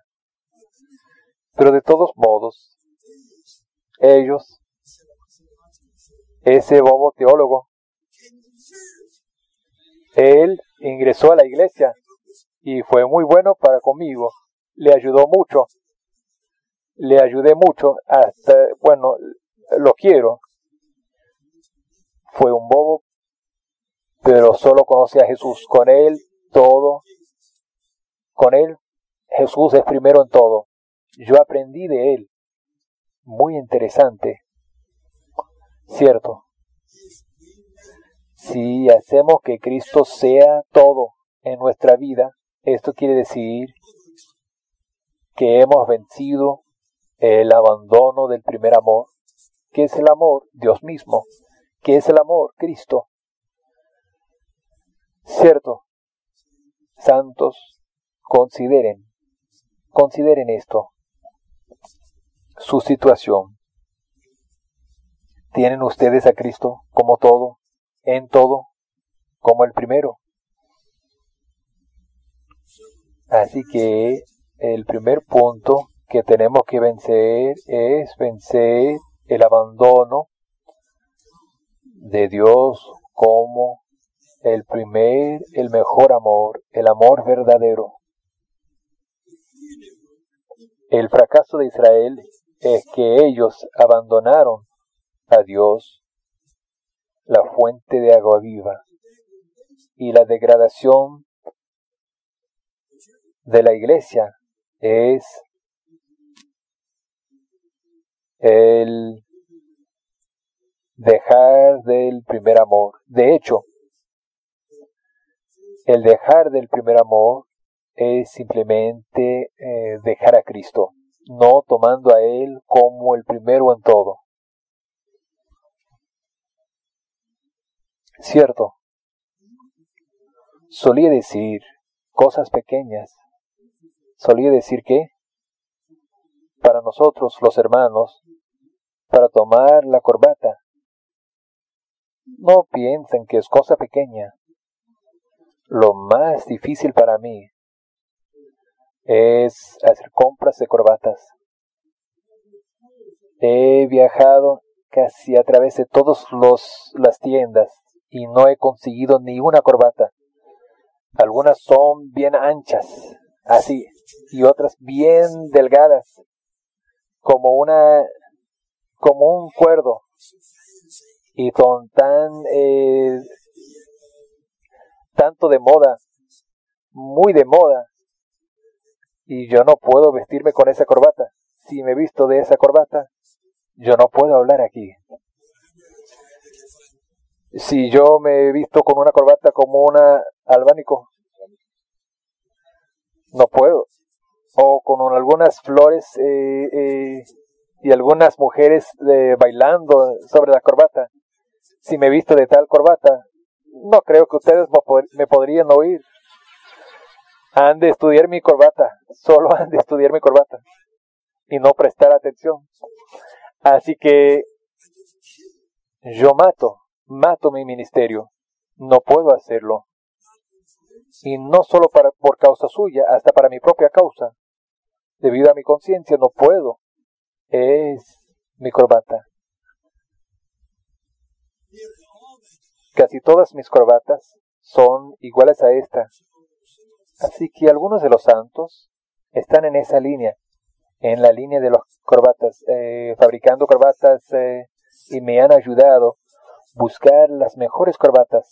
Pero de todos modos, ellos, ese bobo teólogo, él ingresó a la iglesia y fue muy bueno para conmigo. Le ayudó mucho. Le ayudé mucho. Hasta, bueno, lo quiero. Fue un bobo, pero solo conocía a Jesús. Con él todo. Con él Jesús es primero en todo. Yo aprendí de él. Muy interesante. Cierto. Si hacemos que Cristo sea todo en nuestra vida, esto quiere decir que hemos vencido el abandono del primer amor. ¿Qué es el amor? Dios mismo. ¿Qué es el amor? Cristo. Cierto. Santos, consideren, consideren esto. Su situación. ¿Tienen ustedes a Cristo como todo, en todo, como el primero? Así que el primer punto que tenemos que vencer es vencer el abandono de Dios como el primer, el mejor amor, el amor verdadero. El fracaso de Israel es que ellos abandonaron a Dios, la fuente de agua viva, y la degradación de la iglesia es el dejar del primer amor. De hecho, el dejar del primer amor es simplemente eh, dejar a Cristo, no tomando a Él como el primero en todo. Cierto, solía decir cosas pequeñas. Solía decir que para nosotros los hermanos, para tomar la corbata, no piensen que es cosa pequeña. Lo más difícil para mí es hacer compras de corbatas. He viajado casi a través de todas las tiendas y no he conseguido ni una corbata. Algunas son bien anchas, así, y otras bien delgadas, como una, como un cuerdo, y son tan, eh, tanto de moda, muy de moda, y yo no puedo vestirme con esa corbata. Si me visto de esa corbata, yo no puedo hablar aquí. Si yo me he visto con una corbata como una albánico, no puedo. O con algunas flores eh, eh, y algunas mujeres eh, bailando sobre la corbata. Si me he visto de tal corbata, no creo que ustedes me podrían oír. Han de estudiar mi corbata, solo han de estudiar mi corbata y no prestar atención. Así que yo mato, mato mi ministerio. No puedo hacerlo. Y no solo para, por causa suya, hasta para mi propia causa. Debido a mi conciencia, no puedo. Es mi corbata. Casi todas mis corbatas son iguales a esta. Así que algunos de los santos están en esa línea, en la línea de las corbatas, eh, fabricando corbatas eh, y me han ayudado a buscar las mejores corbatas.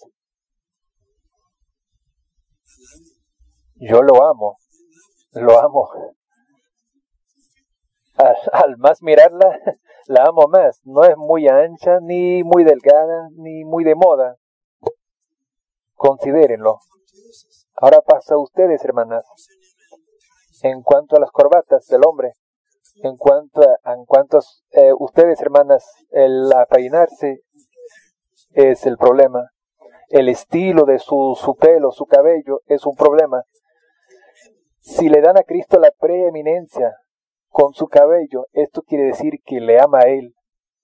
Yo lo amo, lo amo. Al, al más mirarla, la amo más. No es muy ancha, ni muy delgada, ni muy de moda. Considérenlo. Ahora pasa a ustedes, hermanas. En cuanto a las corbatas del hombre, en cuanto a en cuanto a, eh, ustedes, hermanas, el peinarse es el problema. El estilo de su, su pelo, su cabello es un problema. Si le dan a Cristo la preeminencia con su cabello, esto quiere decir que le ama a Él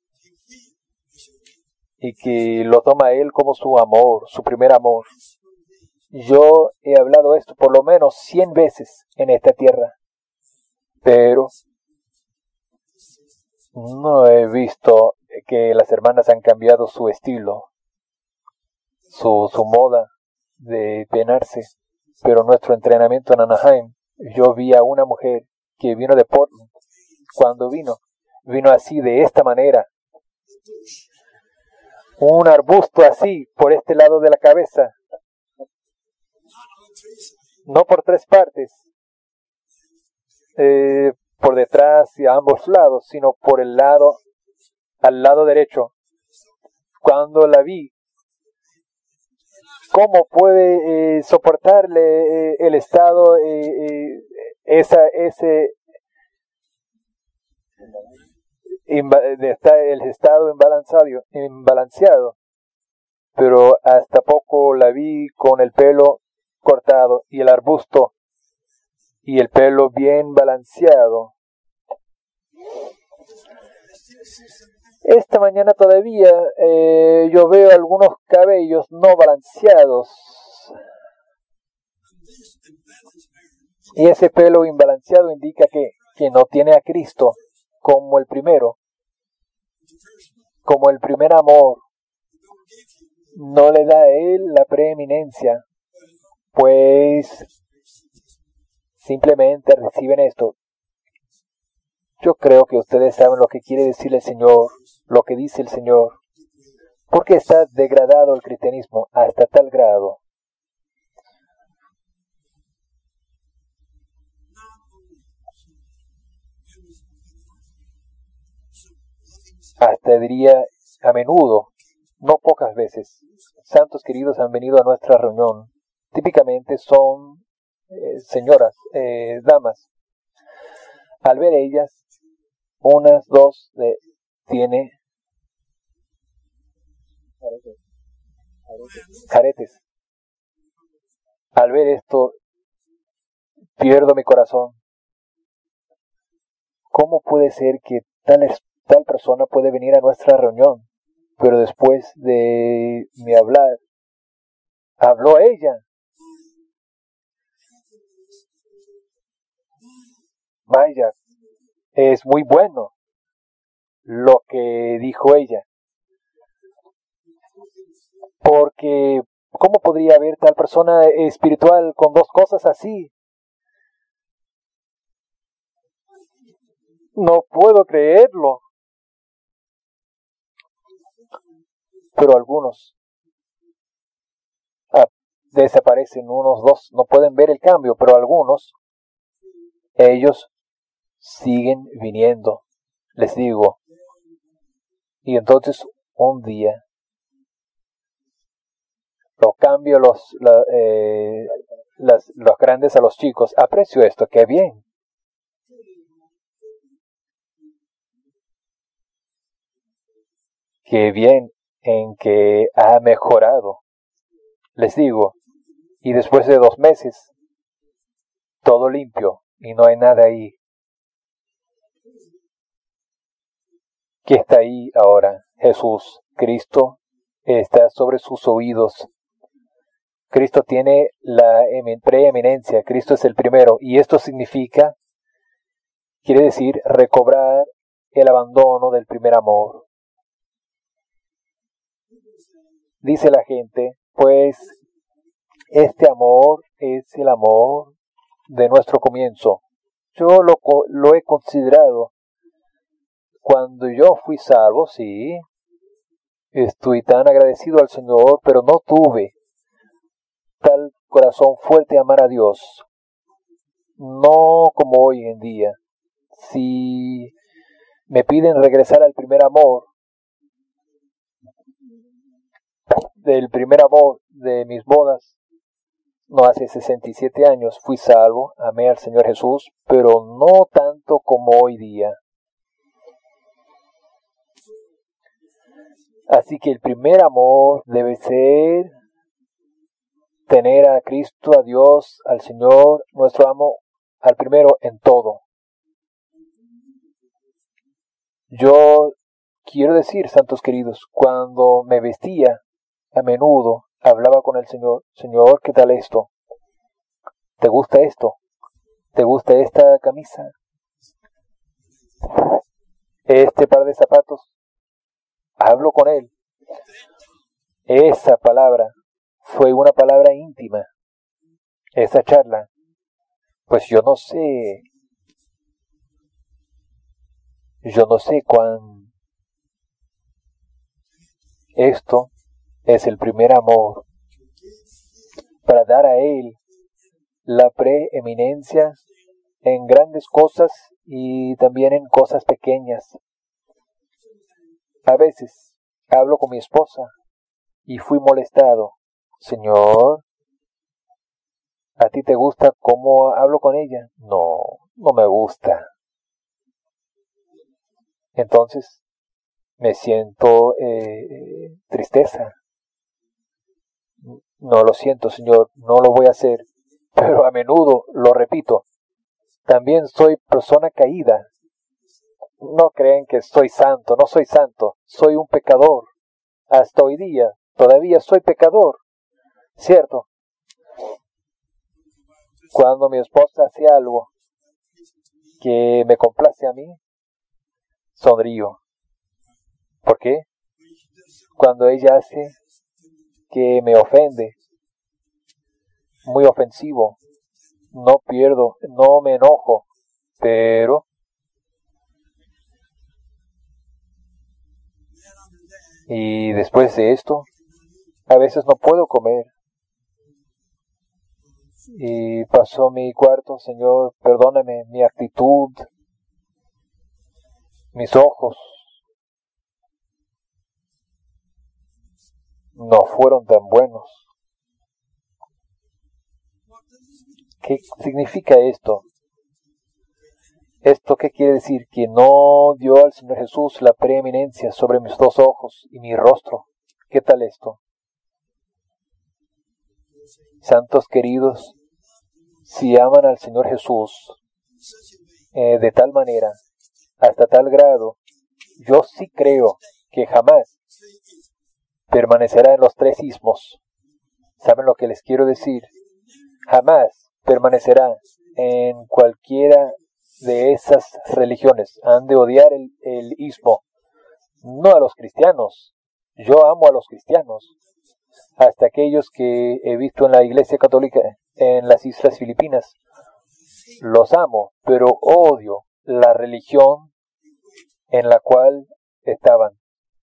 y que lo toma a Él como su amor, su primer amor. Yo he hablado esto por lo menos cien veces en esta tierra, pero no he visto que las hermanas han cambiado su estilo, su, su moda de peinarse. Pero nuestro entrenamiento en Anaheim, yo vi a una mujer que vino de Portland. Cuando vino, vino así, de esta manera. Un arbusto así, por este lado de la cabeza. No por tres partes, eh, por detrás y a ambos lados, sino por el lado, al lado derecho. Cuando la vi, ¿cómo puede eh, soportarle eh, el estado, eh, eh, esa, ese, imba, de esta, el estado imbalanceado, imbalanceado? Pero hasta poco la vi con el pelo cortado y el arbusto y el pelo bien balanceado. Esta mañana todavía eh, yo veo algunos cabellos no balanceados. Y ese pelo imbalanceado indica que, que no tiene a Cristo como el primero, como el primer amor. No le da a Él la preeminencia, pues simplemente reciben esto. Yo creo que ustedes saben lo que quiere decir el Señor, lo que dice el Señor. ¿Por qué está degradado el cristianismo hasta tal grado? Hasta diría a menudo, no pocas veces, santos queridos han venido a nuestra reunión. Típicamente son eh, señoras, eh, damas. Al ver ellas, unas, dos, de, tiene caretes. Al ver esto, pierdo mi corazón. ¿Cómo puede ser que tal, tal persona puede venir a nuestra reunión? Pero después de mi hablar, habló ella. Vaya, es muy bueno lo que dijo ella. Porque, ¿cómo podría haber tal persona espiritual con dos cosas así? No puedo creerlo. Pero algunos ah, desaparecen, unos dos no pueden ver el cambio, pero algunos, ellos siguen viniendo, les digo. Y entonces un día lo cambio los, la, eh, las, los grandes a los chicos. Aprecio esto, qué bien. Qué bien en que ha mejorado, les digo. Y después de dos meses, todo limpio y no hay nada ahí. ¿Qué está ahí ahora? Jesús, Cristo, está sobre sus oídos. Cristo tiene la preeminencia, Cristo es el primero. Y esto significa, quiere decir, recobrar el abandono del primer amor. Dice la gente, pues este amor es el amor de nuestro comienzo. Yo lo, lo he considerado. Cuando yo fui salvo, sí, estoy tan agradecido al Señor, pero no tuve tal corazón fuerte a amar a Dios. No como hoy en día. Si me piden regresar al primer amor, del primer amor de mis bodas, no hace sesenta y siete años fui salvo, amé al Señor Jesús, pero no tanto como hoy día. Así que el primer amor debe ser tener a Cristo, a Dios, al Señor, nuestro amo, al primero en todo. Yo quiero decir, santos queridos, cuando me vestía, a menudo hablaba con el Señor. Señor, ¿qué tal esto? ¿Te gusta esto? ¿Te gusta esta camisa? ¿Este par de zapatos? hablo con Él. Esa palabra fue una palabra íntima. Esa charla, pues yo no sé, yo no sé cuán esto es el primer amor para dar a Él la preeminencia en grandes cosas y también en cosas pequeñas. A veces hablo con mi esposa y fui molestado. Señor, ¿a ti te gusta cómo hablo con ella? No, no me gusta. Entonces me siento eh, tristeza. No lo siento, Señor, no lo voy a hacer. Pero a menudo lo repito. También soy persona caída. No creen que soy santo, no soy santo, soy un pecador. Hasta hoy día todavía soy pecador, ¿cierto? Cuando mi esposa hace algo que me complace a mí, sonrío. ¿Por qué? Cuando ella hace que me ofende, muy ofensivo, no pierdo, no me enojo, pero y después de esto, a veces no puedo comer. Y pasó mi cuarto, Señor, perdóname, mi actitud, mis ojos no fueron tan buenos. ¿Qué significa esto? ¿Esto qué quiere decir? Que no dio al Señor Jesús la preeminencia sobre mis dos ojos y mi rostro. ¿Qué tal esto? Santos queridos, si aman al Señor Jesús eh, de tal manera, hasta tal grado, yo sí creo que jamás permanecerá en los tres ismos. ¿Saben lo que les quiero decir? Jamás permanecerá en cualquiera de esas religiones. Han de odiar el, el ismo, no a los cristianos. Yo amo a los cristianos, hasta aquellos que he visto en la Iglesia Católica en las Islas Filipinas. Los amo, pero odio la religión en la cual estaban.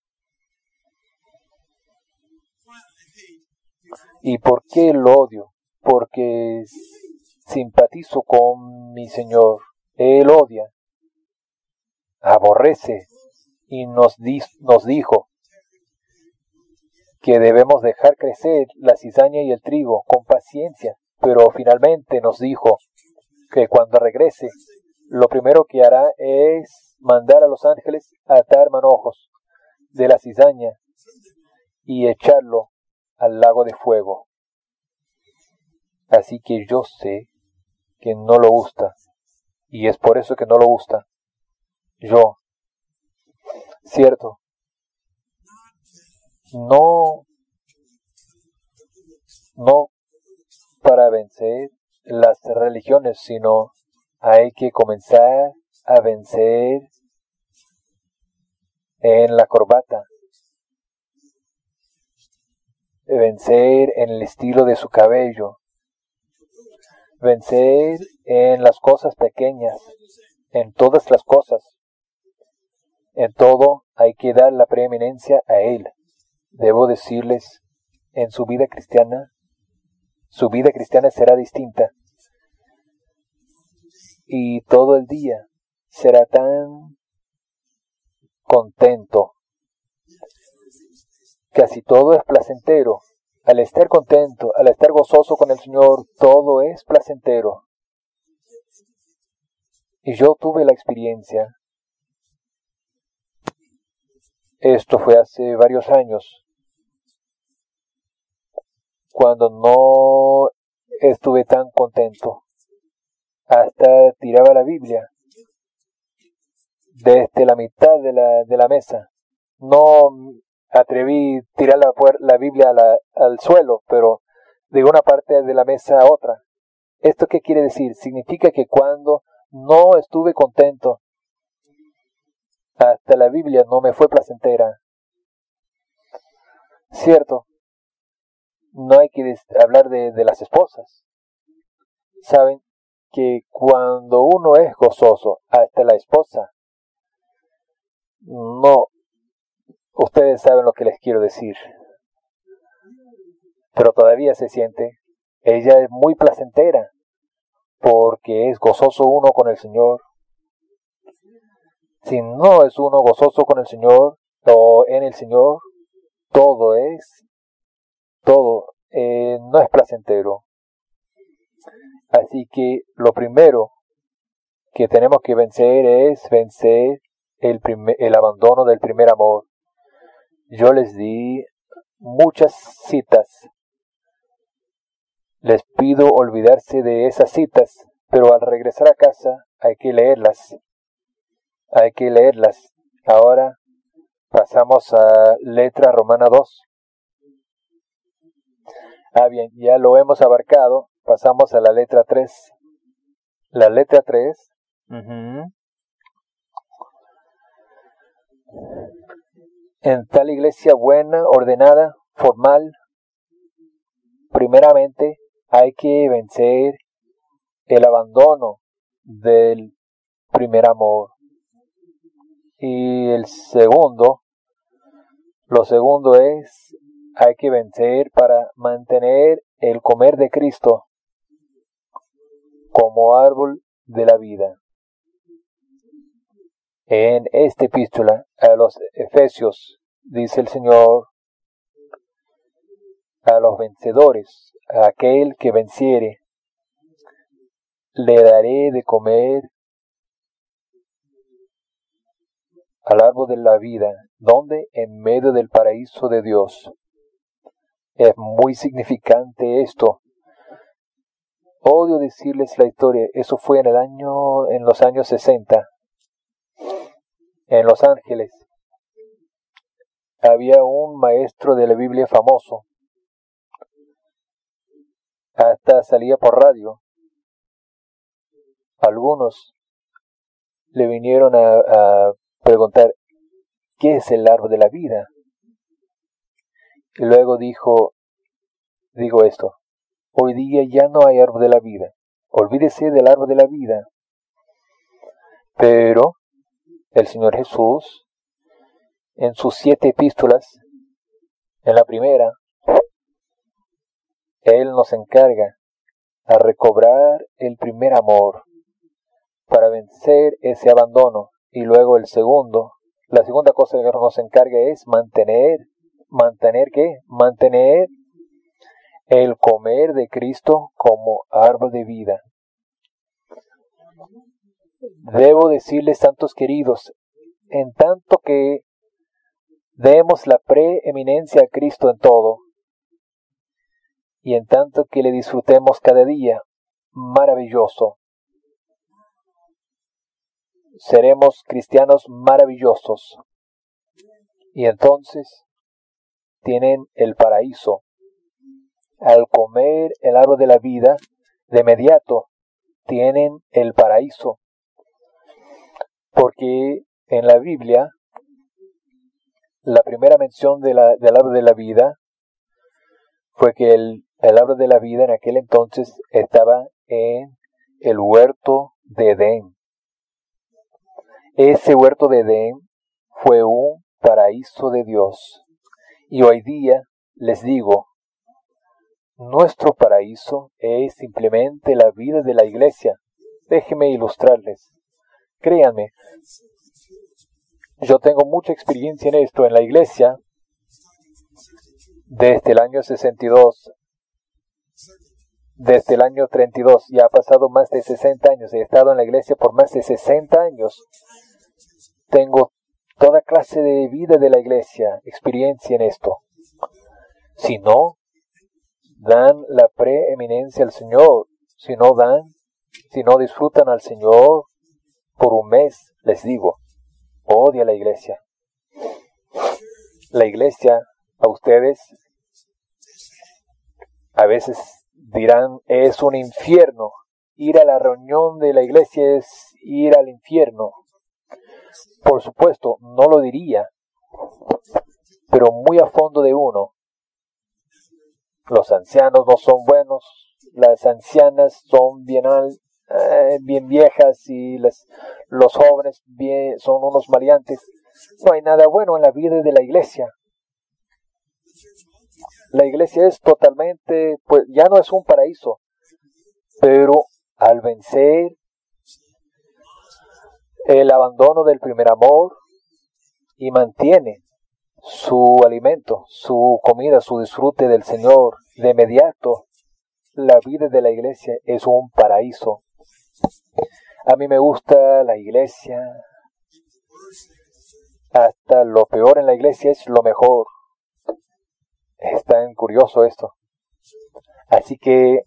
¿Y por qué lo odio? Porque simpatizo con mi Señor. Él odia, aborrece y nos, di- nos dijo que debemos dejar crecer la cizaña y el trigo con paciencia, pero finalmente nos dijo que cuando regrese, lo primero que hará es mandar a los ángeles a atar manojos de la cizaña y echarlo al lago de fuego. Así que yo sé que no lo gusta, y es por eso que no lo gusta. Yo, cierto, no, no para vencer las religiones, sino hay que comenzar a vencer en la corbata, vencer en el estilo de su cabello, vencer en las cosas pequeñas, en todas las cosas. En todo hay que dar la preeminencia a Él. Debo decirles, en su vida cristiana, su vida cristiana será distinta. Y todo el día será tan contento. Casi todo es placentero. Al estar contento, al estar gozoso con el Señor, todo es placentero. Y yo tuve la experiencia. Esto fue hace varios años, cuando no estuve tan contento. Hasta tiraba la Biblia desde la mitad de la, de la mesa. No atreví tirar la, la Biblia a la, al suelo, pero de una parte de la mesa a otra. ¿Esto qué quiere decir? Significa que cuando no estuve contento, hasta la Biblia no me fue placentera. Cierto, no hay que hablar de, de las esposas. Saben que cuando uno es gozoso, hasta la esposa, no, ustedes saben lo que les quiero decir, pero todavía se siente, ella es muy placentera, porque es gozoso uno con el Señor. Si no es uno gozoso con el Señor, o en el Señor, todo es, todo eh, no es placentero. Así que lo primero que tenemos que vencer es vencer el, primer, el abandono del primer amor. Yo les di muchas citas. Les pido olvidarse de esas citas, pero al regresar a casa hay que leerlas. Hay que leerlas. Ahora pasamos a letra romana dos. Ah, bien, ya lo hemos abarcado. Pasamos a la letra tres. La letra tres. Uh-huh. En tal iglesia buena, ordenada, formal, primeramente hay que vencer el abandono del primer amor. Y el segundo, lo segundo es, hay que vencer para mantener el comer de Cristo como árbol de la vida. En esta epístola a los Efesios dice el Señor, a los vencedores, a aquel que venciere, le daré de comer al árbol de la vida, donde en medio del paraíso de Dios. Es muy significante esto. Odio decirles la historia. Eso fue en el año, en los años sesenta, en Los Ángeles. Había un maestro de la Biblia famoso. Hasta salía por radio. Algunos le vinieron a, a preguntar, ¿qué es el árbol de la vida? Y luego dijo, digo esto, hoy día ya no hay árbol de la vida, olvídese del árbol de la vida. Pero el Señor Jesús, en sus siete epístolas, en la primera, Él nos encarga a recobrar el primer amor para vencer ese abandono. Y luego el segundo, la segunda cosa que nos encarga es mantener, mantener ¿qué? Mantener el comer de Cristo como árbol de vida. Debo decirles, santos queridos, en tanto que demos la preeminencia a Cristo en todo, y en tanto que le disfrutemos cada día, maravilloso, seremos cristianos maravillosos. Y entonces tienen el paraíso. Al comer el árbol de la vida, de inmediato tienen el paraíso. Porque en la Biblia, la primera mención de la, del árbol de la vida fue que el, el árbol de la vida en aquel entonces estaba en el huerto de Edén. Ese huerto de Edén fue un paraíso de Dios. Y hoy día les digo, nuestro paraíso es simplemente la vida de la iglesia. Déjenme ilustrarles. Créanme, yo tengo mucha experiencia en esto. En la iglesia, desde el año sesenta y dos, desde el año treinta y dos, ya ha pasado más de sesenta años. He estado en la iglesia por más de sesenta años. Tengo toda clase de vida de la iglesia, experiencia en esto. Si no dan la preeminencia al Señor, si no dan, si no disfrutan al Señor por un mes, les digo, odia la iglesia. La iglesia, a ustedes, a veces dirán, es un infierno. Ir a la reunión de la iglesia es ir al infierno. Por supuesto, no lo diría, pero muy a fondo de uno, Los ancianos no son buenos, las ancianas son bien, al, eh, bien viejas y las, los jóvenes bien, son unos maleantes. No hay nada bueno en la vida de la iglesia. La iglesia es totalmente, pues ya no es un paraíso, pero al vencer el abandono del primer amor y mantiene su alimento, su comida, su disfrute del Señor, de inmediato la vida de la iglesia es un paraíso. A mí me gusta la iglesia, hasta lo peor en la iglesia es lo mejor. Es tan curioso esto. Así que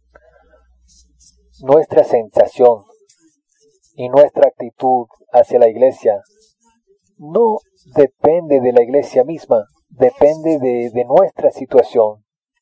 nuestra sensación y nuestra actitud hacia la iglesia no depende de la iglesia misma, depende de, de nuestra situación.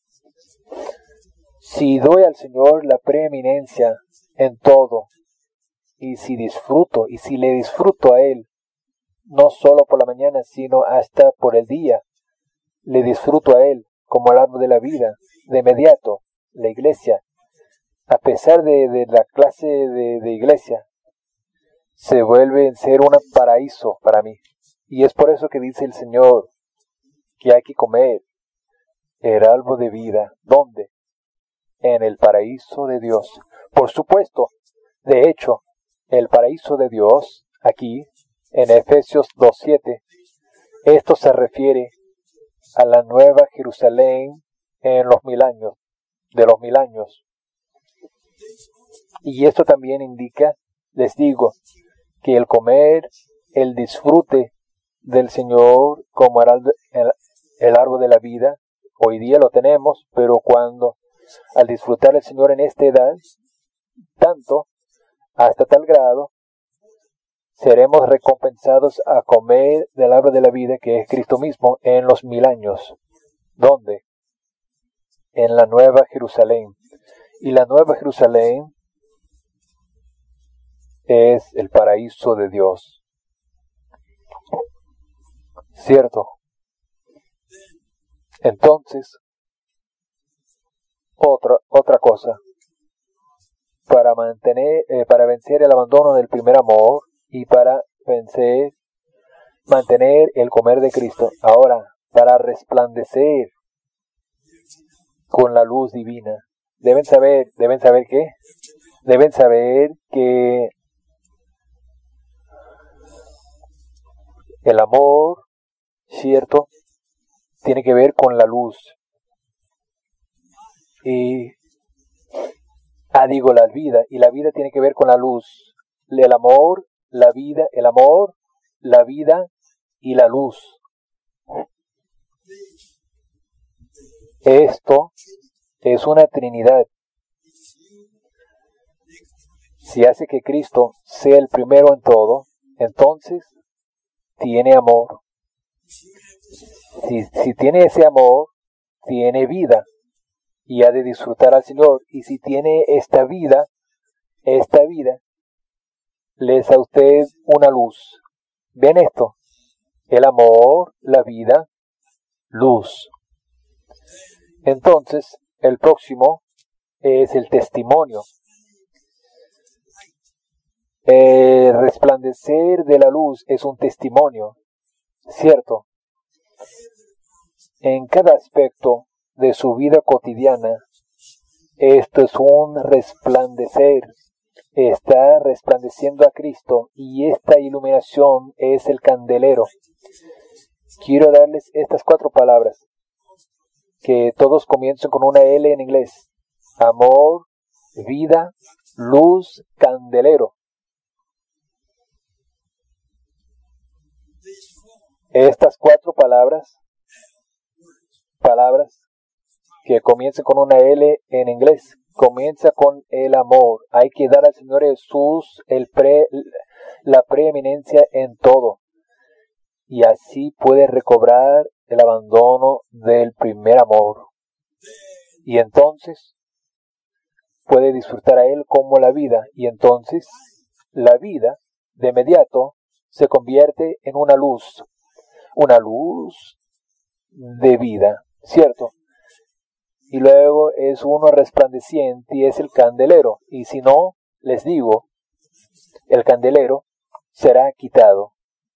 Si doy al Señor la preeminencia en todo, y si disfruto, y si le disfruto a Él, no solo por la mañana, sino hasta por el día, le disfruto a Él como al árbol de la vida, de inmediato, la iglesia, a pesar de, de la clase de, de iglesia, se vuelve a ser un paraíso para mí. Y es por eso que dice el Señor que hay que comer el árbol de vida. ¿Dónde? En el paraíso de Dios. Por supuesto, de hecho, el paraíso de Dios, aquí, en Efesios dos siete, esto se refiere a la nueva Jerusalén en los mil años, de los mil años. Y esto también indica, les digo, que el comer, el disfrute del Señor como el, el, el árbol de la vida, hoy día lo tenemos, pero cuando al disfrutar el Señor en esta edad, tanto, hasta tal grado, seremos recompensados a comer del árbol de la vida que es Cristo mismo en los mil años. ¿Dónde? En la Nueva Jerusalén. Y la Nueva Jerusalén es el paraíso de Dios. ¿Cierto? Entonces, otra, otra cosa. Para mantener, eh, para vencer el abandono del primer amor y para vencer, mantener el comer de Cristo. Ahora, para resplandecer con la luz divina. Deben saber, deben saber qué? Deben saber que el amor, cierto, tiene que ver con la luz. Y, ah, digo, la vida, y la vida tiene que ver con la luz. El amor, la vida, el amor, la vida y la luz. Esto es una trinidad. Si hace que Cristo sea el primero en todo, entonces tiene amor. Si, si tiene ese amor, tiene vida y ha de disfrutar al Señor. Y si tiene esta vida, esta vida, le es a usted una luz. ¿Ven esto? El amor, la vida, luz. Entonces, el próximo es el testimonio. El resplandecer de la luz es un testimonio, ¿cierto? En cada aspecto de su vida cotidiana, esto es un resplandecer. Está resplandeciendo a Cristo y esta iluminación es el candelero. Quiero darles estas cuatro palabras, que todos comiencen con una L en inglés. Amor, vida, luz, candelero. Estas cuatro palabras, palabras que comiencen con una L en inglés, comienza con el amor. Hay que dar al Señor Jesús el pre, la preeminencia en todo. Y así puede recobrar el abandono del primer amor. Y entonces puede disfrutar a Él como la vida. Y entonces la vida de inmediato se convierte en una luz. Una luz de vida, ¿cierto? y luego es uno resplandeciente y es el candelero. Y si no, les digo, el candelero será quitado.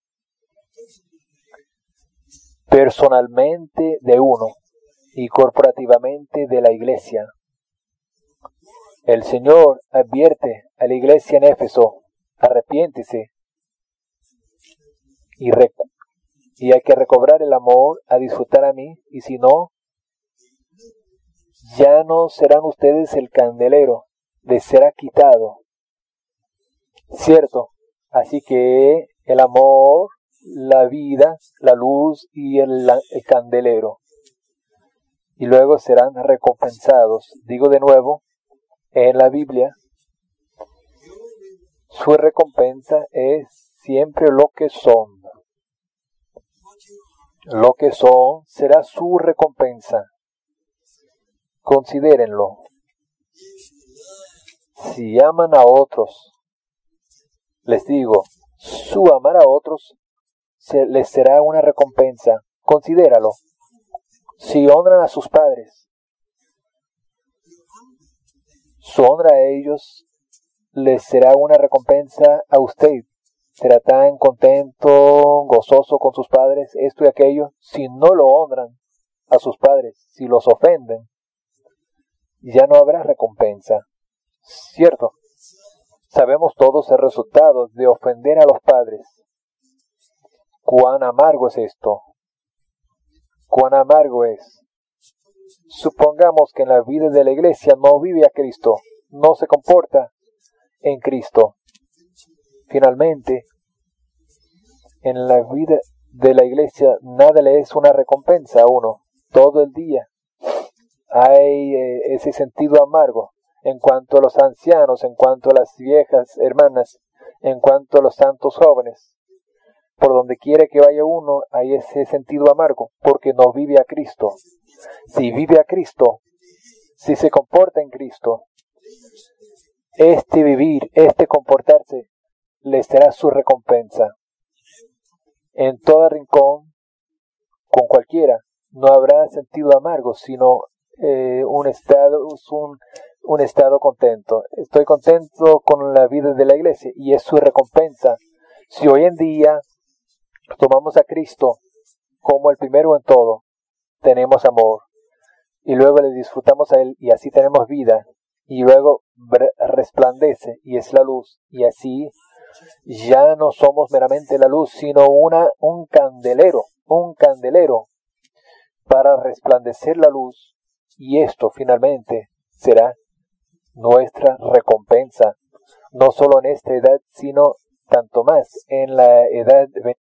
Personalmente de uno y corporativamente de la iglesia. El Señor advierte a la iglesia en Éfeso, arrepiéntese y, rec- y hay que recobrar el amor, a disfrutar a mí, y si no, ya no serán ustedes el candelero, les será quitado. Cierto, así que el amor, la vida, la luz y el, el candelero. Y luego serán recompensados. Digo de nuevo, en la Biblia, su recompensa es siempre lo que son. Lo que son será su recompensa. Considérenlo. Si aman a otros, les digo, su amar a otros se, les será una recompensa. Considéralo. Si honran a sus padres, su honra a ellos les será una recompensa a usted. Será tan contento, gozoso con sus padres, esto y aquello. Si no lo honran a sus padres, si los ofenden, ya no habrá recompensa. ¿Cierto? Sabemos todos el resultado de ofender a los padres. Cuán amargo es esto. Cuán amargo es. Supongamos que en la vida de la iglesia no vive a Cristo, no se comporta en Cristo. Finalmente, en la vida de la iglesia nada le es una recompensa a uno. Todo el día hay eh, ese sentido amargo en cuanto a los ancianos, en cuanto a las viejas hermanas, en cuanto a los santos jóvenes. Por donde quiera que vaya uno, hay ese sentido amargo, porque no vive a Cristo. Si vive a Cristo, si se comporta en Cristo, este vivir, este comportarse, le será su recompensa. En todo rincón, con cualquiera, no habrá sentido amargo, sino eh, un estado, un, un estado contento. Estoy contento con la vida de la iglesia y es su recompensa. Si hoy en día tomamos a Cristo como el primero en todo, tenemos amor y luego le disfrutamos a Él y así tenemos vida y luego resplandece y es la luz y así ya no somos meramente la luz, sino una, un candelero, un candelero para resplandecer la luz y esto finalmente será nuestra recompensa, no solo en esta edad, sino tanto más en la edad venidera.